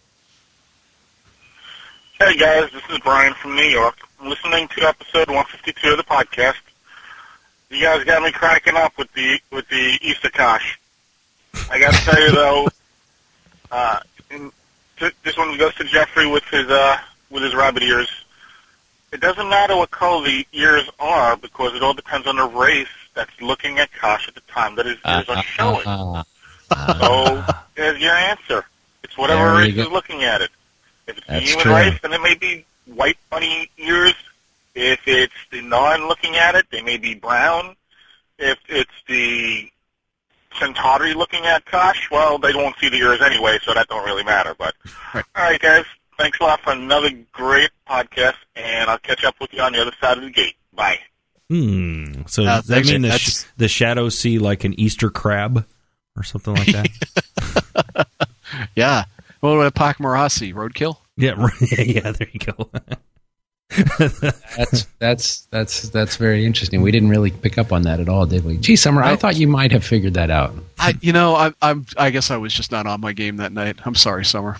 Hey guys, this is Brian from New York. I'm listening to episode one fifty-two of the podcast. You guys got me cracking up with the with the Isakash. I got to tell you though, uh, in, t- this one goes to Jeffrey with his uh, with his rabbit ears. It doesn't matter what color the ears are because it all depends on the race that's looking at Kosh at the time that his ears are showing.
Uh,
So there's your answer. It's whatever
There you
race
go.
is looking at it. If it's
That's
the human
true.
race, then it may be white bunny ears. If it's the non looking at it, they may be brown. If it's the Centauri looking at Kosh, well, they won't see the ears anyway, so that don't really matter. But
Right.
all right, guys, thanks a lot for another great podcast, and I'll catch up with you on the other side of the gate. Bye.
Hmm. So
Uh,
does that
thanks,
mean the,
that's-
sh- the shadows see like an Easter crab or something like that?
yeah. What about Pac Marassi? Roadkill?
Yeah, right. Yeah, there you go.
That's that's that's that's very interesting. We didn't really pick up on that at all, did we? Gee, Summer, I thought you might have figured that out.
I, you know, I, I'm. I guess I was just not on my game that night. I'm sorry, Summer.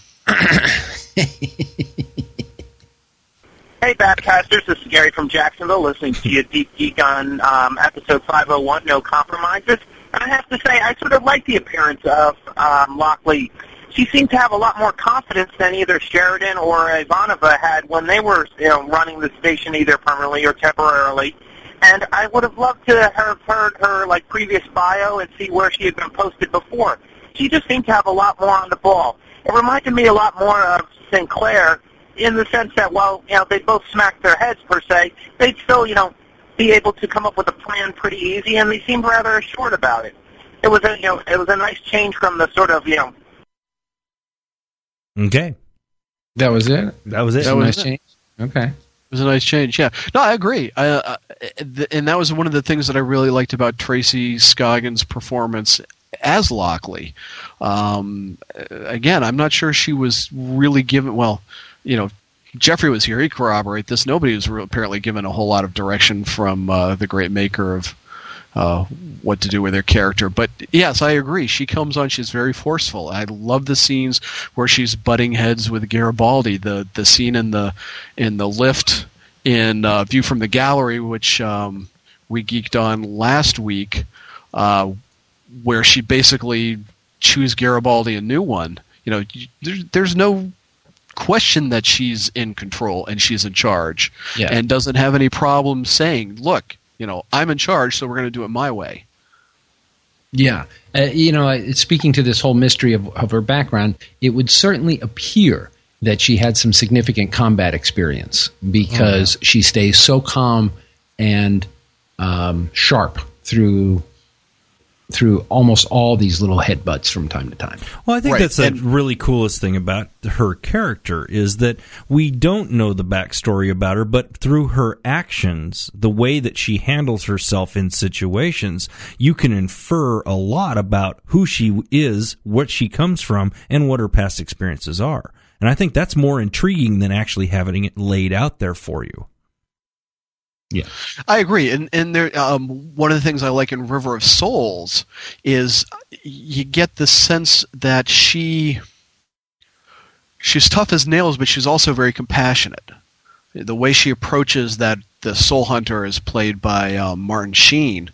Hey, Babcasters, this is Gary from Jacksonville, listening to you Deep Geek on um, episode five oh one, No Compromises. And I have to say, I sort of like the appearance of um, Lockley. She seemed to have a lot more confidence than either Sheridan or Ivanova had when they were, you know, running the station either permanently or temporarily. And I would have loved to have heard her, like, previous bio and see where she had been posted before. She just seemed to have a lot more on the ball. It reminded me a lot more of Sinclair in the sense that, while, you know, they both smacked their heads, per se, they'd still, you know, be able to come up with a plan pretty easy, and they seemed rather assured about it. It was a, you know, it was a nice change from the sort of, you know...
Okay.
That was it?
That was it.
That was
was
a nice
it.
change? Okay.
It was a nice change, yeah. No, I agree. I, uh, th- and that was one of the things that I really liked about Tracy Scoggins' performance as Lockley. Um, again, I'm not sure she was really given, well, you know, Jeffrey was here. He corroborate this. Nobody was re- apparently given a whole lot of direction from uh, the great maker of uh, what to do with their character. But yes, I agree. She comes on. She's very forceful. I love the scenes where she's butting heads with Garibaldi. The the scene in the in the lift in uh, View from the Gallery, which um, we geeked on last week, uh, where she basically chews Garibaldi a new one. You know, there's there's no question that she's in control and she's in charge,
Yeah.
and doesn't have any problem saying, look, you know, I'm in charge, so we're going to do it my way.
Yeah. Uh, you know, uh, speaking to this whole mystery of, of her background, it would certainly appear that she had some significant combat experience because oh, yeah. she stays so calm and um, sharp through through almost all these little headbutts from time to time.
Well, I think
right.
that's the
and,
really coolest thing about her character is that we don't know the backstory about her, but through her actions, the way that she handles herself in situations, you can infer a lot about who she is, what she comes from, and what her past experiences are. And I think that's more intriguing than actually having it laid out there for you.
Yeah,
I agree, and and there um, one of the things I like in River of Souls is you get the sense that she she's tough as nails, but she's also very compassionate. The way she approaches that the Soul Hunter is played by um, Martin Sheen.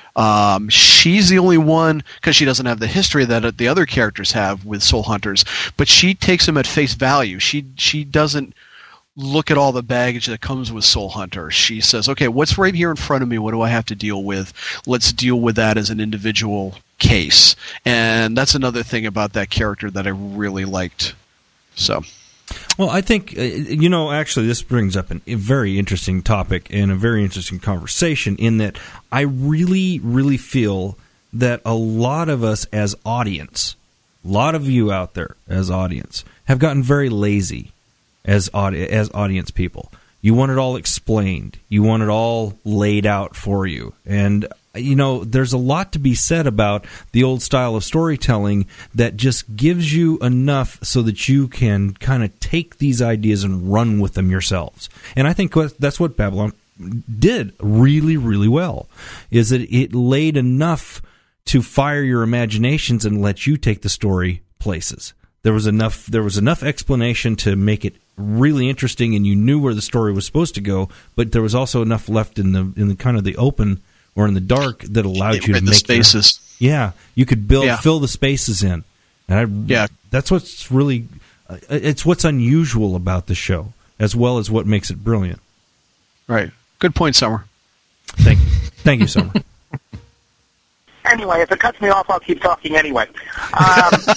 Um, she's the only one because she doesn't have the history that the other characters have with Soul Hunters, but she takes them at face value. She she doesn't look at all the baggage that comes with Soul Hunter. She says, okay, what's right here in front of me? What do I have to deal with? Let's deal with that as an individual case. And that's another thing about that character that I really liked. So,
well, I think, uh, you know, actually this brings up an, a very interesting topic and a very interesting conversation in that I really, really feel that a lot of us as audience, a lot of you out there as audience, have gotten very lazy as audi- as audience people. You want it all explained. You want it all laid out for you. And, you know, there's a lot to be said about the old style of storytelling that just gives you enough so that you can kind of take these ideas and run with them yourselves. And I think that's what Babylon did really, really well, is that it laid enough to fire your imaginations and let you take the story places. There was enough there was enough explanation to make it really interesting, and you knew where the story was supposed to go, but there was also enough left in the in the kind of the open or in the dark that allowed you to
the
make
spaces.
Your, yeah, you could build
yeah.
fill the spaces in. And I,
yeah,
that's what's really uh, it's what's unusual about the show, as well as what makes it brilliant.
Right. Good point, Summer.
Thank you. Thank you, Summer.
Anyway, if it cuts me off, I'll keep talking anyway. Um, so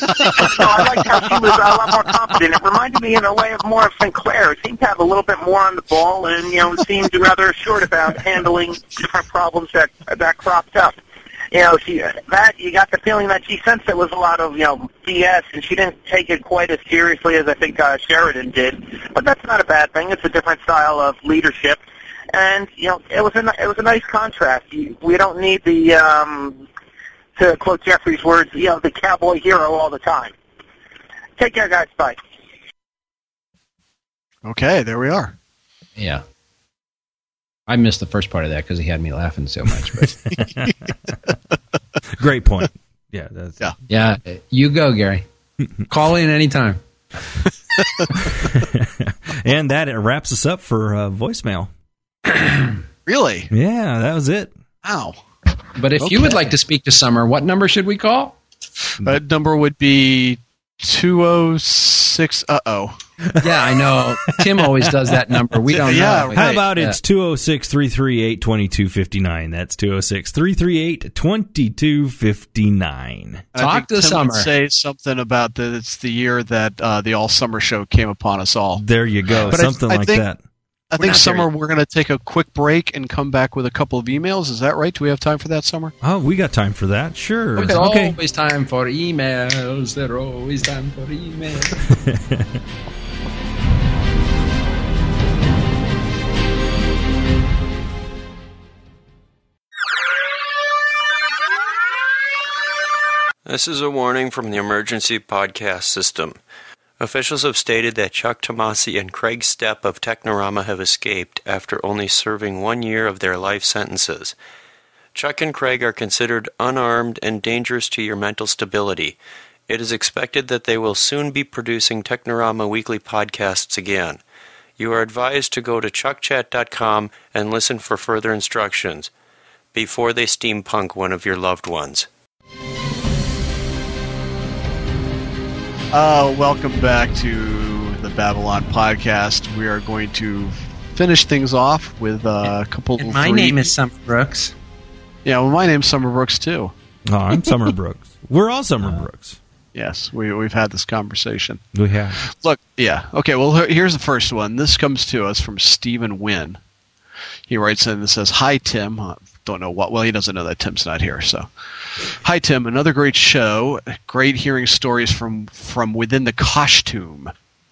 I liked how she was a lot more confident. It reminded me in a way of more of Sinclair. It seemed to have a little bit more on the ball and, you know, seemed rather assured about handling different problems that that cropped up. You know, she that you got the feeling that she sensed it was a lot of, you know, B S, and she didn't take it quite as seriously as I think uh, Sheridan did. But that's not a bad thing. It's a different style of leadership. And, you know, it was a, it was a nice contrast. You, we don't need the... Um, to quote Jeffrey's words, you know, the cowboy hero all the time. Take care, guys. Bye.
Okay, there we are.
Yeah. I missed the first part of that because he had me laughing so much. But.
Great point. Yeah, that's...
yeah.
Yeah, you go, Gary. Call in anytime.
And that wraps us up for uh, voicemail.
Really?
Yeah, that was it.
Wow.
But if
okay.
you would like to speak to Summer, what number should we call?
That number would be two oh six. Uh-oh.
Yeah, I know. Tim always does that number. We don't
yeah,
know.
Right.
How about
yeah.
it's two oh six, three three eight, two two five nine. That's two oh six, three three eight, two two five nine.
Talk to
Tim
Summer.
Would say something about that it's the year that uh, the all-summer show came upon us all.
There you go.
But
something
I, I
like
think,
that.
I think, Summer, we're going to take a quick break and come back with a couple of emails. Is that right? Do we have time for that, Summer?
Oh, we got time for that. Sure.
There's
okay.
always time for emails. There's always time for emails.
This is a warning from the Emergency Podcast System. Officials have stated that Chuck Tomasi and Craig Stepp of Technorama have escaped after only serving one year of their life sentences. Chuck and Craig are considered unarmed and dangerous to your mental stability. It is expected that they will soon be producing Technorama weekly podcasts again. You are advised to go to chuck chat dot com and listen for further instructions before they steampunk one of your loved ones.
Uh, welcome back to the Babylon Podcast. We are going to finish things off with uh, a couple.
And my
three...
name is Summer Brooks.
Yeah, well, my name's Summer Brooks too.
Oh, I'm Summer Brooks. We're all Summer
Uh,
Brooks.
Yes, we, we've had this conversation.
We have.
Look, yeah. Okay, well, here- here's the first one. This comes to us from Stephen Wynn. He writes in and says, "Hi, Tim." Uh, don't know what. Well, he doesn't know that Tim's not here. So, "Hi, Tim. Another great show. Great hearing stories from, from within the costume."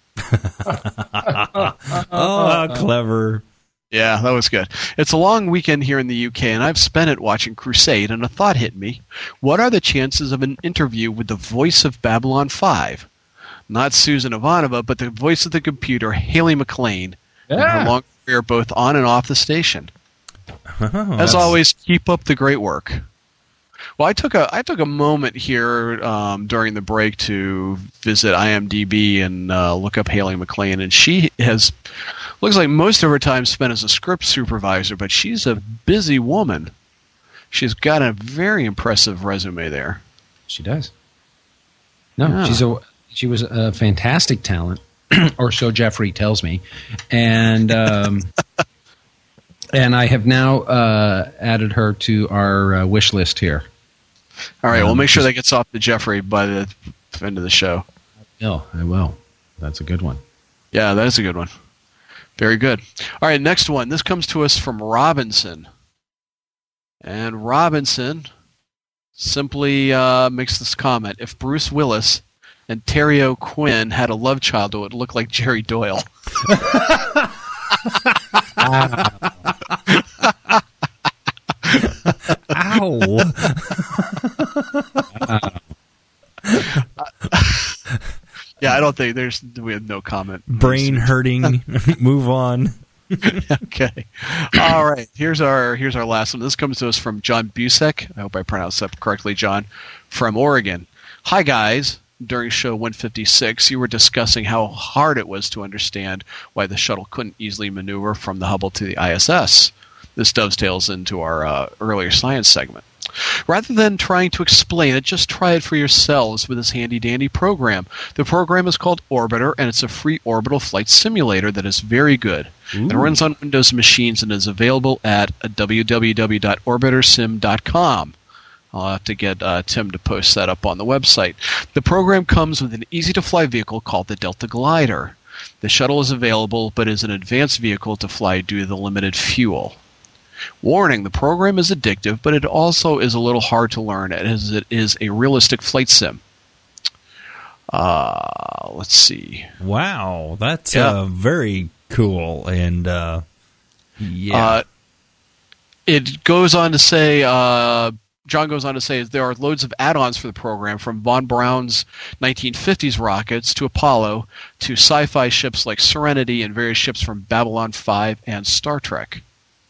Oh, clever.
Yeah, that was good. It's a long weekend here in the U K, and I've spent it watching Crusade, and a thought hit me. What are the chances of an interview with the voice of Babylon five? Not Susan Ivanova, but the voice of the computer, Haley McLean, and
Yeah.
her long career both on and off the station.
Oh,
As
that's-
always, keep up the great work. Well, I took a I took a moment here um, during the break to visit IMDb and uh, look up Haley McLean, and she has looks like most of her time spent as a script supervisor, but she's a busy woman. She's got a very impressive resume there.
She does. No,
Yeah.
she's a she was a fantastic talent, or so Jeffrey tells me, and um, and I have now uh, added her to our uh, wish list here.
All right,
Um,
we'll make sure
she's-
that gets off to Jeffrey by the end of the show.
I will. I will. That's a good one.
Yeah, that is a good one. Very good. All right, next one. This comes to us from Robinson. And Robinson simply uh, makes this comment. If Bruce Willis and Terry O'Quinn had a love child, it would look like Jerry Doyle.
Ow.
Yeah, I don't think there's, we have no comment.
Brain hurting. Move on.
Okay. All right. Here's our here's our last one. This comes to us from John Busek. I hope I pronounced that correctly, John, from Oregon. Hi, guys. During show one fifty-six, you were discussing how hard it was to understand why the shuttle couldn't easily maneuver from the Hubble to the I S S. This dovetails into our uh, earlier science segment. Rather than trying to explain it, just try it for yourselves with this handy-dandy program. The program is called Orbiter, and it's a free orbital flight simulator that is very good.
Ooh.
It runs on Windows machines and is available at w w w dot orbiter sim dot com. I'll have to get uh, Tim to post that up on the website. The program comes with an easy-to-fly vehicle called the Delta Glider. The shuttle is available, but is an advanced vehicle to fly due to the limited fuel. Warning, the program is addictive, but it also is a little hard to learn as it is a realistic flight sim. Uh, let's see.
Wow, that's
Yeah.
uh, very cool. And uh, yeah.
Uh, it goes on to say, uh, John goes on to say, there are loads of add-ons for the program, from Von Braun's nineteen fifties rockets to Apollo to sci-fi ships like Serenity and various ships from Babylon five and Star Trek.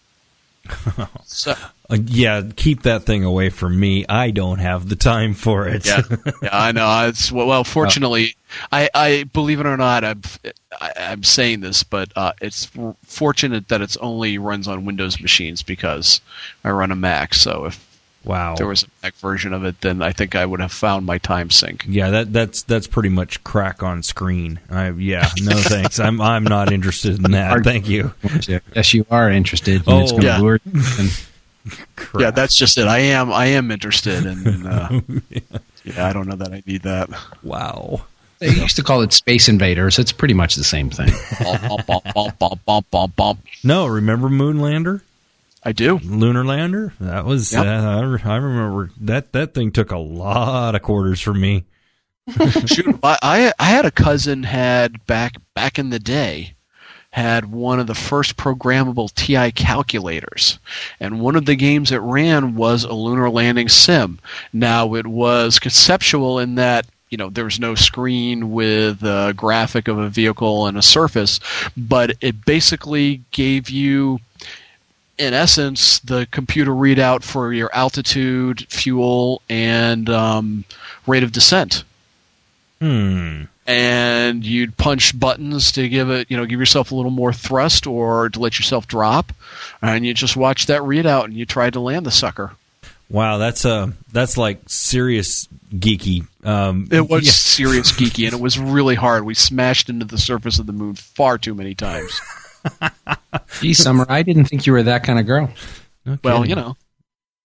So,
Uh, yeah, keep that thing away from me. I don't have the time for it.
yeah, yeah, I know. It's well, well fortunately, I, I believe it or not, I'm, I, I'm saying this, but uh, it's f- fortunate that it's only runs on Windows machines because I run a Mac. So if
Wow.
there was a Mac version of it, then I think I would have found my time sink.
Yeah, that that's that's pretty much crack on screen. I, yeah, no thanks. I'm I'm not interested in that. Thank you.
Yes, you are interested. And
Oh,
it's gonna
yeah.
lure you in.
Yeah, that's just it. I am I am interested, and uh, yeah, I don't know that I need that.
Wow.
They used to call it Space Invaders. It's pretty much the same thing.
Bump, bump, bump, bump, bump, bump, bump.
No, remember Moonlander?
I do.
Lunar Lander? That was
Yep.
uh, I, re- I remember that that thing took a lot of quarters from me.
Shoot, I, I I had a cousin had back back in the day had one of the first programmable T I calculators, and one of the games it ran was a lunar landing sim. Now it was conceptual in that, you know, there was no screen with a graphic of a vehicle and a surface, but it basically gave you, in essence, the computer readout for your altitude, fuel, and um, rate of descent.
Hmm.
And you'd punch buttons to give it, you know, give yourself a little more thrust or to let yourself drop, and you just watch that readout and you try to land the sucker.
Wow, that's uh that's like serious geeky. Um,
It was
yeah.
serious geeky, and it was really hard. We smashed into the surface of the moon far too many times.
Gee, Summer, I didn't think you were that kind of girl.
No
Well,
kidding.
you know.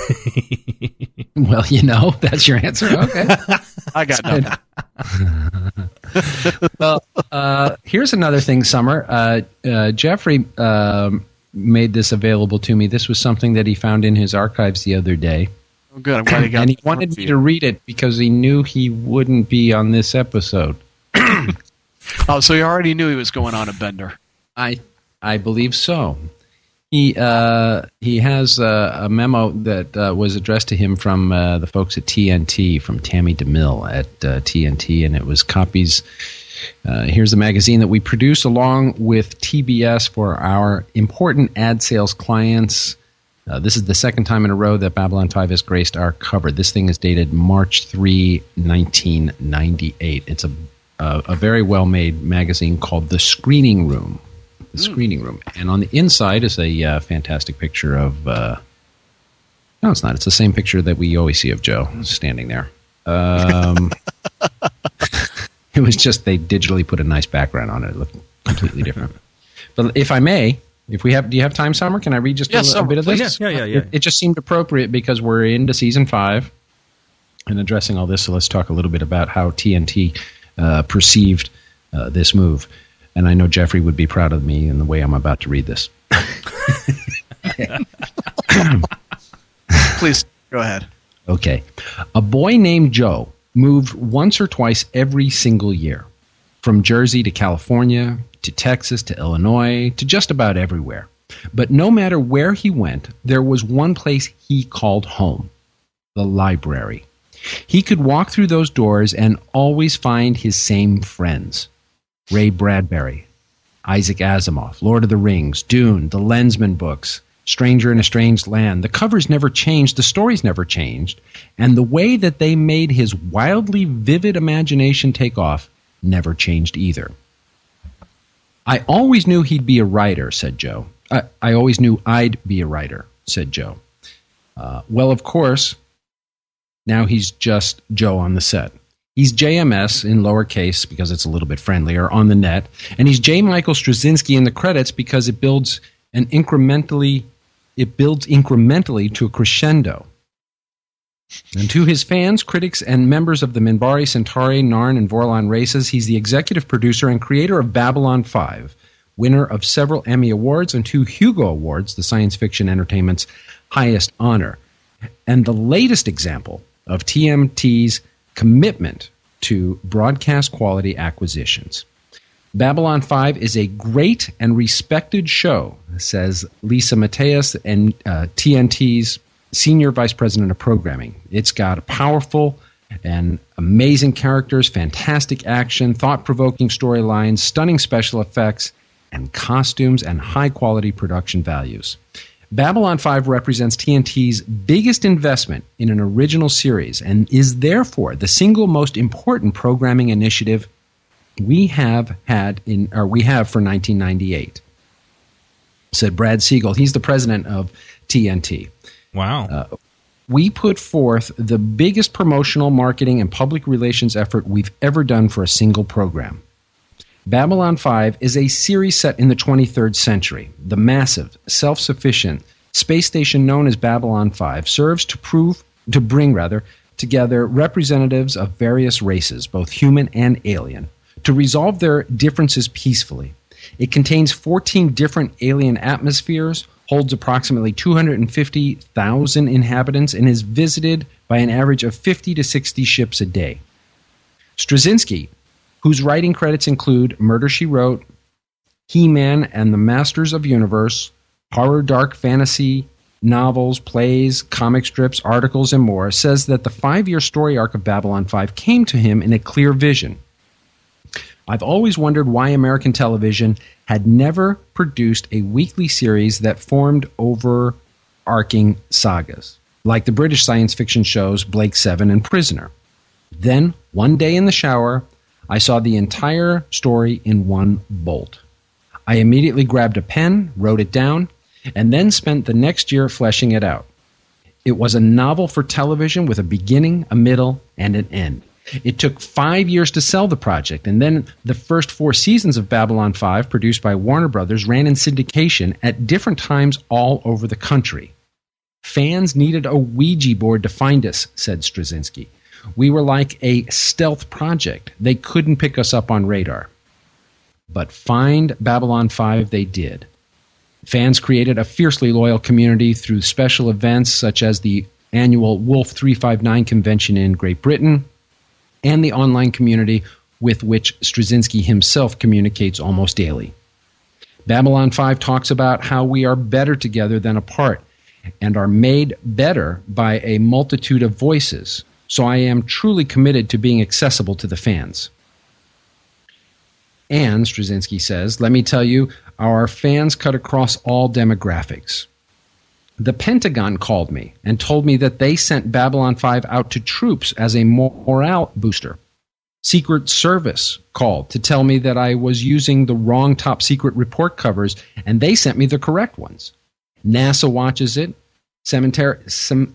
Well, you know, that's your answer. Okay.
I got nothing.
Well, uh, here's another thing, Summer. Uh, uh, Jeffrey um, made this available to me. This was something that he found in his archives the other day.
Oh, good. I'm glad he got
and he wanted me to read it because he knew he wouldn't be on this episode.
Oh, so he already knew he was going on a bender.
I I believe so. He uh, he has uh, a memo that uh, was addressed to him from uh, the folks at T N T, from Tammy DeMille at uh, T N T, and it was copies. Uh, here's the magazine that we produce along with T B S for our important ad sales clients. Uh, this is the second time in a row that Babylon five has graced our cover. This thing is dated March third, nineteen ninety-eight. It's a a, a very well-made magazine called The Screening Room. The Screening Room. And on the inside is a uh, fantastic picture of... Uh, no, it's not. It's the same picture that we always see of Joe standing there. Um, it was just they digitally put a nice background on it. It looked completely different. But if I may, if we have... Do you have time, Summer? Can I read just
yes,
a, a bit of this?
Yes, yeah, yeah, yeah.
It, it just seemed appropriate because we're into season five and addressing all this. So let's talk a little bit about how T N T uh, perceived uh, this move. And I know Jeffrey would be proud of me in the way I'm about to read this.
Please, go ahead.
Okay. A boy named Joe moved once or twice every single year, from Jersey to California, to Texas, to Illinois, to just about everywhere. But no matter where he went, there was one place he called home, the library. He could walk through those doors and always find his same friends. Ray Bradbury, Isaac Asimov, Lord of the Rings, Dune, the Lensman books, Stranger in a Strange Land. The covers never changed, the stories never changed, and the way that they made his wildly vivid imagination take off never changed either. I always knew he'd be a writer, said Joe. I, I always knew I'd be a writer, said Joe. Uh, well, of course, now he's just Joe on the set. He's J M S in lowercase because it's a little bit friendlier on the net, and he's J. Michael Straczynski in the credits because it builds an incrementally, it builds incrementally to a crescendo. And to his fans, critics, and members of the Minbari, Centauri, Narn, and Vorlon races, he's the executive producer and creator of Babylon five, winner of several Emmy Awards and two Hugo Awards, the science fiction entertainment's highest honor, and the latest example of T M T's commitment to broadcast quality acquisitions. Babylon five is a great and respected show, says Lisa Mateus, and uh, T N T's Senior Vice President of Programming. It's got powerful and amazing characters, fantastic action, thought-provoking storylines, stunning special effects, and costumes, and high-quality production values. Babylon five represents T N T's biggest investment in an original series and is therefore the single most important programming initiative we have had in or we have for nineteen ninety-eight, said Brad Siegel. He's the president of T N T.
Wow.
Uh, we put forth the biggest promotional, marketing, and public relations effort we've ever done for a single program. Babylon five is a series set in the twenty-third century. The massive, self-sufficient space station known as Babylon five serves to prove, to bring rather, together representatives of various races, both human and alien, to resolve their differences peacefully. It contains fourteen different alien atmospheres, holds approximately two hundred fifty thousand inhabitants, and is visited by an average of fifty to sixty ships a day. Straczynski, whose writing credits include Murder, She Wrote, He-Man and the Masters of Universe, horror, dark fantasy, novels, plays, comic strips, articles, and more, says that the five-year story arc of Babylon five came to him in a clear vision. I've always wondered why American television had never produced a weekly series that formed overarching sagas, like the British science fiction shows Blake Seven and Prisoner. Then, one day in the shower, I saw the entire story in one bolt. I immediately grabbed a pen, wrote it down, and then spent the next year fleshing it out. It was a novel for television with a beginning, a middle, and an end. It took five years to sell the project, and then the first four seasons of Babylon five, produced by Warner Brothers, ran in syndication at different times all over the country. Fans needed a Ouija board to find us, said Straczynski. We were like a stealth project. They couldn't pick us up on radar. But find Babylon five they did. Fans created a fiercely loyal community through special events such as the annual Wolf three fifty-nine convention in Great Britain and the online community with which Straczynski himself communicates almost daily. Babylon five talks about how we are better together than apart and are made better by a multitude of voices. So I am truly committed to being accessible to the fans. And, Straczynski says, let me tell you, our fans cut across all demographics. The Pentagon called me and told me that they sent Babylon five out to troops as a morale booster. Secret Service called to tell me that I was using the wrong top secret report covers, and they sent me the correct ones. NASA watches it. Cemetery, sem,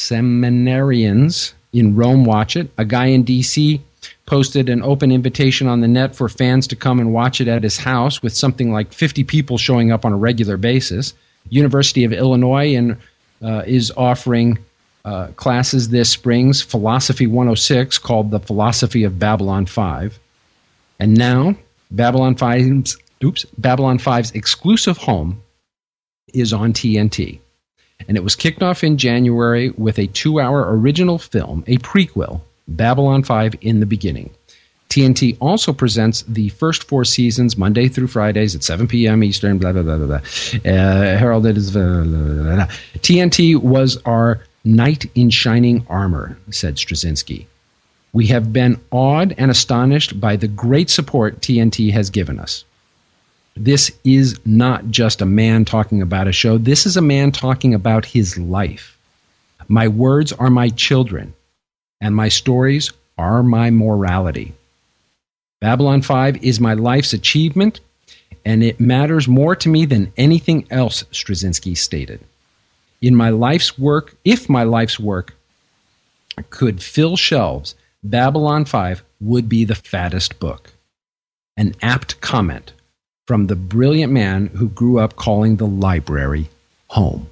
seminarians in Rome watch it. A guy in D C posted an open invitation on the net for fans to come and watch it at his house, with something like fifty people showing up on a regular basis. University of Illinois and, uh, is offering uh, classes this spring's Philosophy one oh six called The Philosophy of Babylon five. And now, Babylon five's, oops, Babylon five's exclusive home is on T N T. And it was kicked off in January with a two-hour original film, a prequel, Babylon five in the Beginning. T N T also presents the first four seasons, Monday through Fridays at seven p.m. Eastern, blah, blah, blah, blah, blah. Uh, heralded as... Blah, blah, blah, blah. T N T was our knight in shining armor, said Straczynski. We have been awed and astonished by the great support T N T has given us. This is not just a man talking about a show. This is a man talking about his life. My words are my children, and my stories are my morality. Babylon five is my life's achievement, and it matters more to me than anything else, Straczynski stated. In my life's work, if my life's work could fill shelves, Babylon five would be the fattest book. An apt comment from the brilliant man who grew up calling the library home.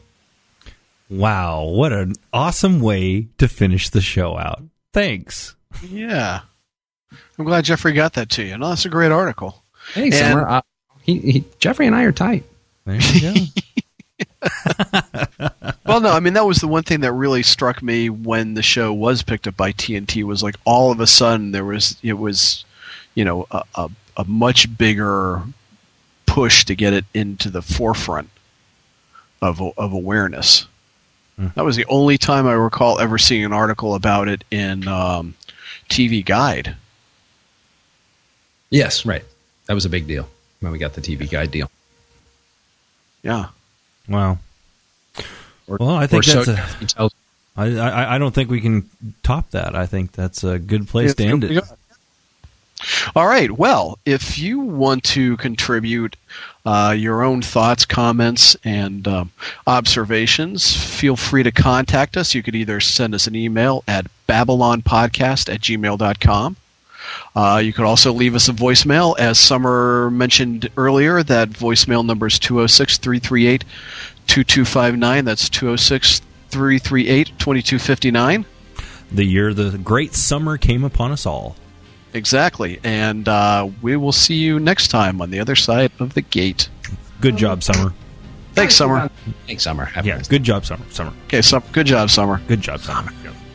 Wow, what an awesome way to finish the show out. Thanks.
Yeah. I'm glad Jeffrey got that to you. No, that's a great article.
Hey,
and,
Summer, uh, he, he, Jeffrey and I are tight.
There you go.
Well, no, I mean, that was the one thing that really struck me when the show was picked up by T N T, was like all of a sudden there was, it was, you know, a, a, a much bigger push to get it into the forefront of of awareness. Hmm. That was the only time I recall ever seeing an article about it in um, T V Guide.
Yes, right. That was a big deal when we got the T V Guide deal.
Yeah.
Wow.
Or,
well, I think that's
so
a, I, I, I don't think we can top that. I think that's a good place yeah, to end it.
All right. Well, if you want to contribute uh, your own thoughts, comments, and um, observations, feel free to contact us. You could either send us an email at babylonpodcast at gmail dot com. Uh, you could also leave us a voicemail. As Summer mentioned earlier, that voicemail number is two oh six, three three eight, two two five nine. That's two oh six, three three eight, two two five nine.
The year the great summer came upon us all.
Exactly. And uh, we will see you next time on the other side of the gate.
Good job, Summer.
Thanks, Summer.
Thanks, Summer. Have
yeah, good job, Summer. Summer.
Okay, so, good job, Summer.
Good job, Summer. Yeah.